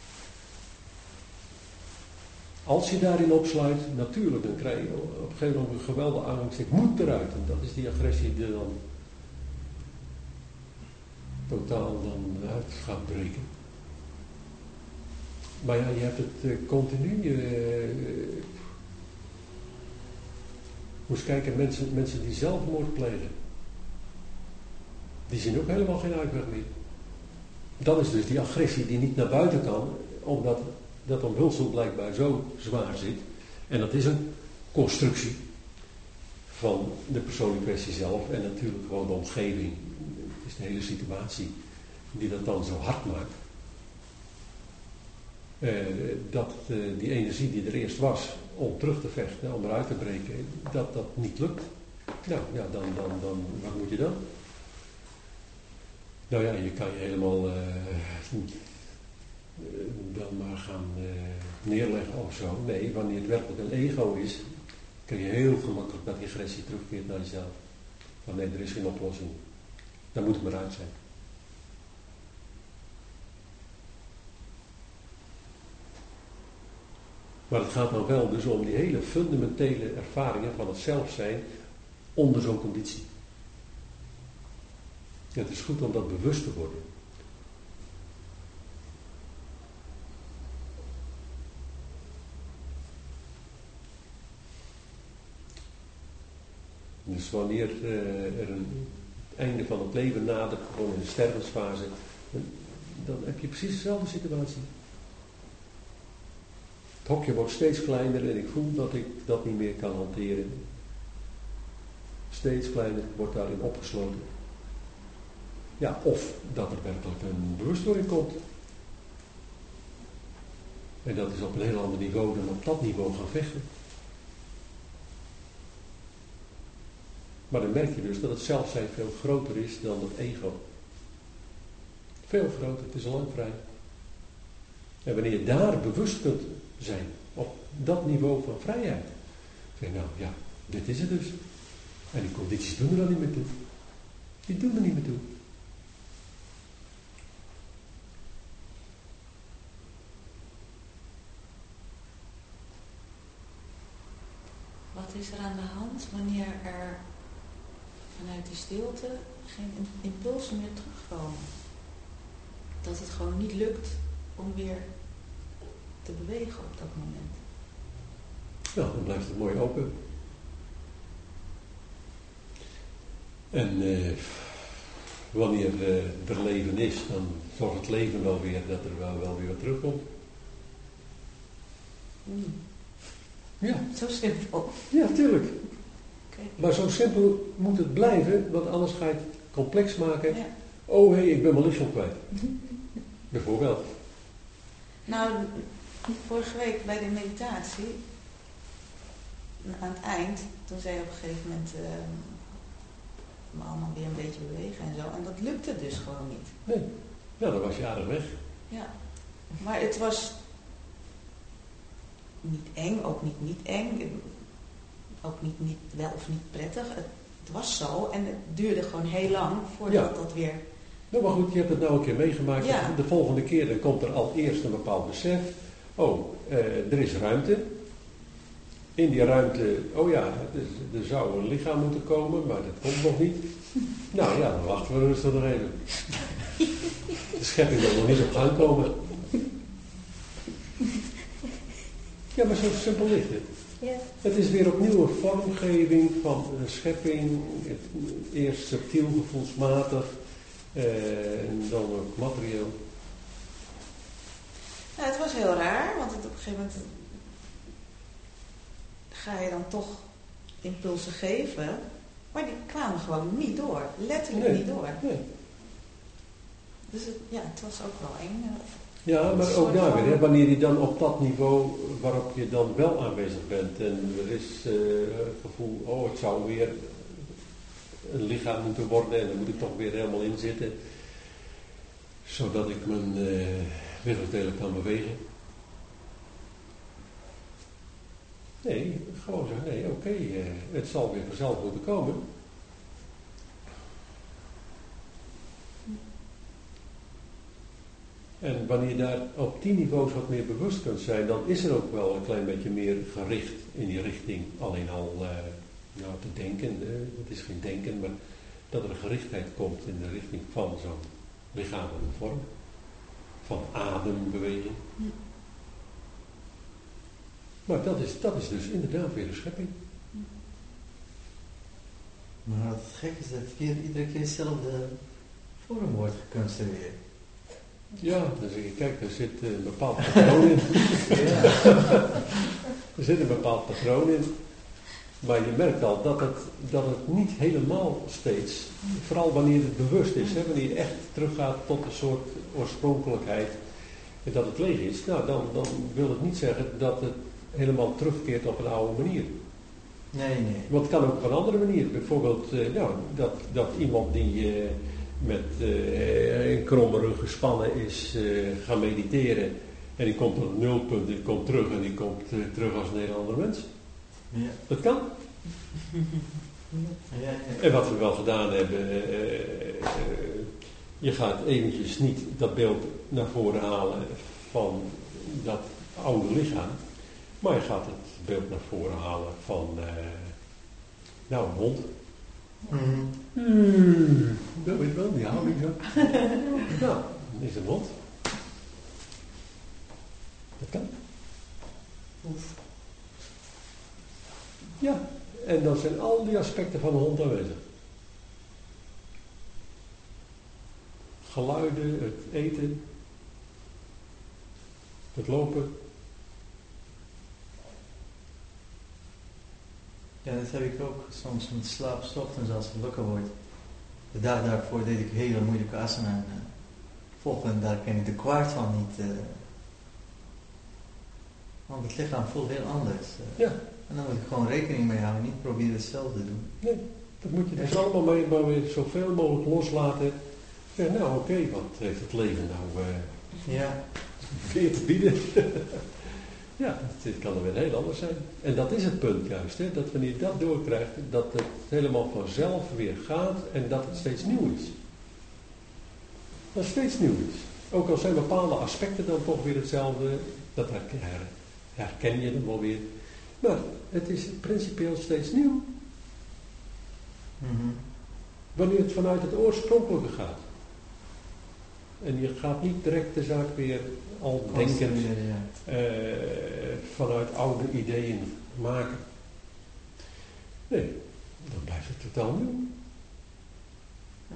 Als je daarin opsluit, natuurlijk, dan krijg je op een gegeven moment een geweldige angst. Ik moet eruit. En dat is die agressie die dan totaal dan uit gaat breken. Maar ja, je hebt het uh, continu. Uh, uh, moest kijken, mensen, mensen die zelfmoord plegen. Die zien ook helemaal geen uitweg meer. Dat is dus die agressie die niet naar buiten kan, omdat dat omhulsel blijkbaar zo zwaar zit. En dat is een constructie van de persoon in kwestie zelf en natuurlijk gewoon de omgeving. Het is de hele situatie die dat dan zo hard maakt. Uh, dat uh, die energie die er eerst was om terug te vechten, om eruit te breken, dat dat niet lukt. Nou ja, dan, dan, dan wat moet je dan? Nou ja, je kan je helemaal uh, dan maar gaan uh, neerleggen of zo. Nee, wanneer het werkelijk een ego is, kun je heel gemakkelijk dat die agressie terugkeert naar jezelf. Van nee, er is geen oplossing. Dan moet het maar uit zijn. Maar het gaat nou wel dus om die hele fundamentele ervaringen van het zelf zijn onder zo'n conditie. Het is goed om dat bewust te worden. Dus wanneer uh, er een einde van het leven nadert, gewoon in de stervensfase, dan heb je precies dezelfde situatie. Het hokje wordt steeds kleiner en ik voel dat ik dat niet meer kan hanteren. Steeds kleiner, wordt daarin opgesloten. Ja, of dat er werkelijk een bewustwording komt. En dat is op een heel ander niveau dan op dat niveau gaan vechten. Maar dan merk je dus dat het zelfzijn veel groter is dan het ego. Veel groter, het is lang vrij. En wanneer je daar bewust kunt zijn, op dat niveau van vrijheid, zeg je nou ja, dit is het dus. En die condities doen er dan niet meer toe. Die doen er niet meer toe. Wat is er aan de hand wanneer er vanuit die stilte geen impulsen meer terugkomen? Dat het gewoon niet lukt om weer te bewegen op dat moment. Nou, dan blijft het mooi open. En eh, wanneer eh, er leven is, dan zorgt het leven wel weer dat er wel, wel weer wat terugkomt. Mm. Ja. Zo simpel. Ja, tuurlijk. Okay. Maar zo simpel moet het blijven, want anders ga je het complex maken. Ja. Oh hé, hey, ik ben mijn lichaam kwijt. Bijvoorbeeld. Nou, vorige week bij de meditatie, aan het eind, toen zei je op een gegeven moment uh, me allemaal weer een beetje bewegen en zo. En dat lukte dus gewoon niet. Nee. Nou, dan was je aardig weg. Ja. Maar het was niet eng, ook niet niet eng. Ook niet, niet wel of niet prettig. Het, het was zo en het duurde gewoon heel lang voordat ja. dat weer... Nou, maar goed, je hebt het nou een keer meegemaakt. Ja. De volgende keer dan komt er al eerst een bepaald besef. Oh, eh, er is ruimte. In die ruimte, oh ja, er, er zou een lichaam moeten komen, maar dat komt nog niet. Nou ja, dan wachten we rustig nog even. De schepping wil nog niet op gang komen. Ja, maar zo simpel ligt het. Ja. Het is weer opnieuw een vormgeving van een schepping. Het, eerst subtiel, gevoelsmatig. Uh, en dan ook materieel. Nou, het was heel raar, want het, op een gegeven moment ga je dan toch impulsen geven, maar die kwamen gewoon niet door, letterlijk nee, niet door. Nee. Dus het, ja, het was ook wel eng. Ja, maar ook daar weer, hè, wanneer je dan op dat niveau waarop je dan wel aanwezig bent en er is uh, het gevoel, oh het zou weer een lichaam moeten worden en dan moet ik toch weer helemaal in zitten, zodat ik mijn uh, lichaamsdelen kan bewegen. Nee, gewoon zeggen, nee, oké, okay, uh, het zal weer vanzelf moeten komen. En wanneer je daar op die niveaus wat meer bewust kunt zijn, dan is er ook wel een klein beetje meer gericht in die richting. Alleen al uh, nou, te denken, uh, het is geen denken, maar dat er een gerichtheid komt in de richting van zo'n lichamelijke vorm. Van adembeweging. Hm. Maar dat is, dat is dus inderdaad weer de schepping. Hm. Maar het gek is dat weer iedere keer hetzelfde vorm wordt geconstrueerd. Ja, dan zeg je, kijk, er zit een bepaald patroon in. Ja. Er zit een bepaald patroon in. Maar je merkt al dat het, dat het niet helemaal steeds, vooral wanneer het bewust is, hè, wanneer je echt teruggaat tot een soort oorspronkelijkheid, en dat het leeg is, nou, dan, dan wil het niet zeggen dat het helemaal terugkeert op een oude manier. Nee, nee. Want het kan ook op een andere manier. Bijvoorbeeld uh, nou, dat, dat iemand die uh, met uh, een kromme rug gespannen is uh, gaan mediteren en die komt op het nulpunt, die komt terug en die komt uh, terug als een hele andere mens. Ja. Dat kan. Ja, ja. En wat we wel gedaan hebben, uh, uh, je gaat eventjes niet dat beeld naar voren halen van dat oude lichaam, maar je gaat het beeld naar voren halen van, uh, nou, een hond. Mm-hmm. Hmm, dat weet ik wel, die houding zo. Nou, dan is het een hond. Dat kan. Oef. Ja, en dan zijn al die aspecten van een hond aanwezig. Geluiden, het eten, het lopen. Ja, dat heb ik ook soms met slaap, 's ochtends als ik wakker word. De dag daarvoor deed ik hele moeilijke asana. En uh, volgende dag ken ik de kwart van niet. Uh, want het lichaam voelt heel anders. Uh, Ja. En dan moet ik gewoon rekening mee houden, niet proberen hetzelfde te doen. Nee, dat moet je dus allemaal mee, maar weer zoveel mogelijk loslaten. Zeg, nou oké, okay, wat heeft het leven nou uh, Ja. weer te bieden? Ja, het kan er weer heel anders zijn. En dat is het punt juist, hè, dat wanneer je dat doorkrijgt, dat het helemaal vanzelf weer gaat en dat het steeds nieuw is. Dat het steeds nieuw is. Ook al zijn bepaalde aspecten dan toch weer hetzelfde, dat herken, herken je dan wel weer. Maar het is principieel steeds nieuw. Mm-hmm. Wanneer het vanuit het oorspronkelijke gaat. En je gaat niet direct de zaak weer al denkend ja. uh, vanuit oude ideeën maken. Nee, dan blijft het totaal nieuw. Ja.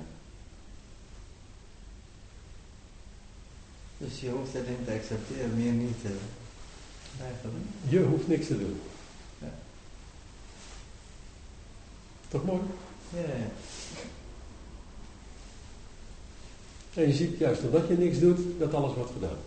Dus je hoeft het niet te accepteren, meer niet te blijven doen. Je hoeft niks te doen. Ja. Toch mooi? Ja, ja. En je ziet juist omdat je niks doet, dat alles wordt gedaan.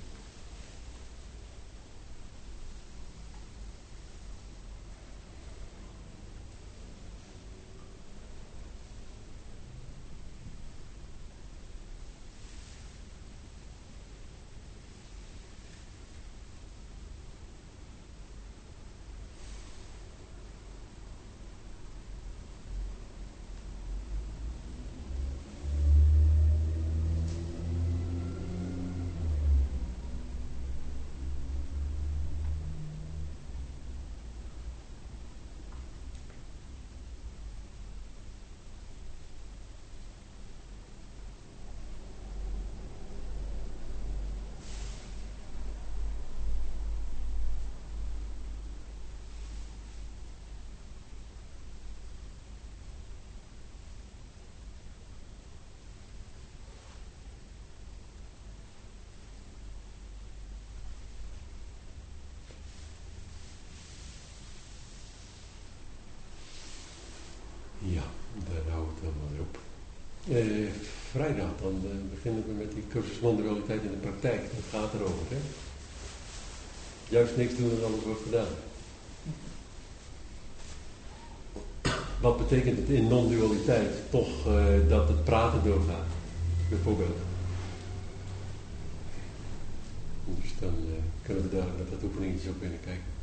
Ja, daar houdt het dan maar op. Uh, vrijdag dan uh, beginnen we met die cursus non-dualiteit in de praktijk. Dat gaat erover, hè? Juist niks doen en alles wordt gedaan. Wat betekent het in non-dualiteit? Toch uh, dat het praten doorgaat, bijvoorbeeld. Dus dan uh, kunnen we daar met dat oefeningetje op binnen kijken.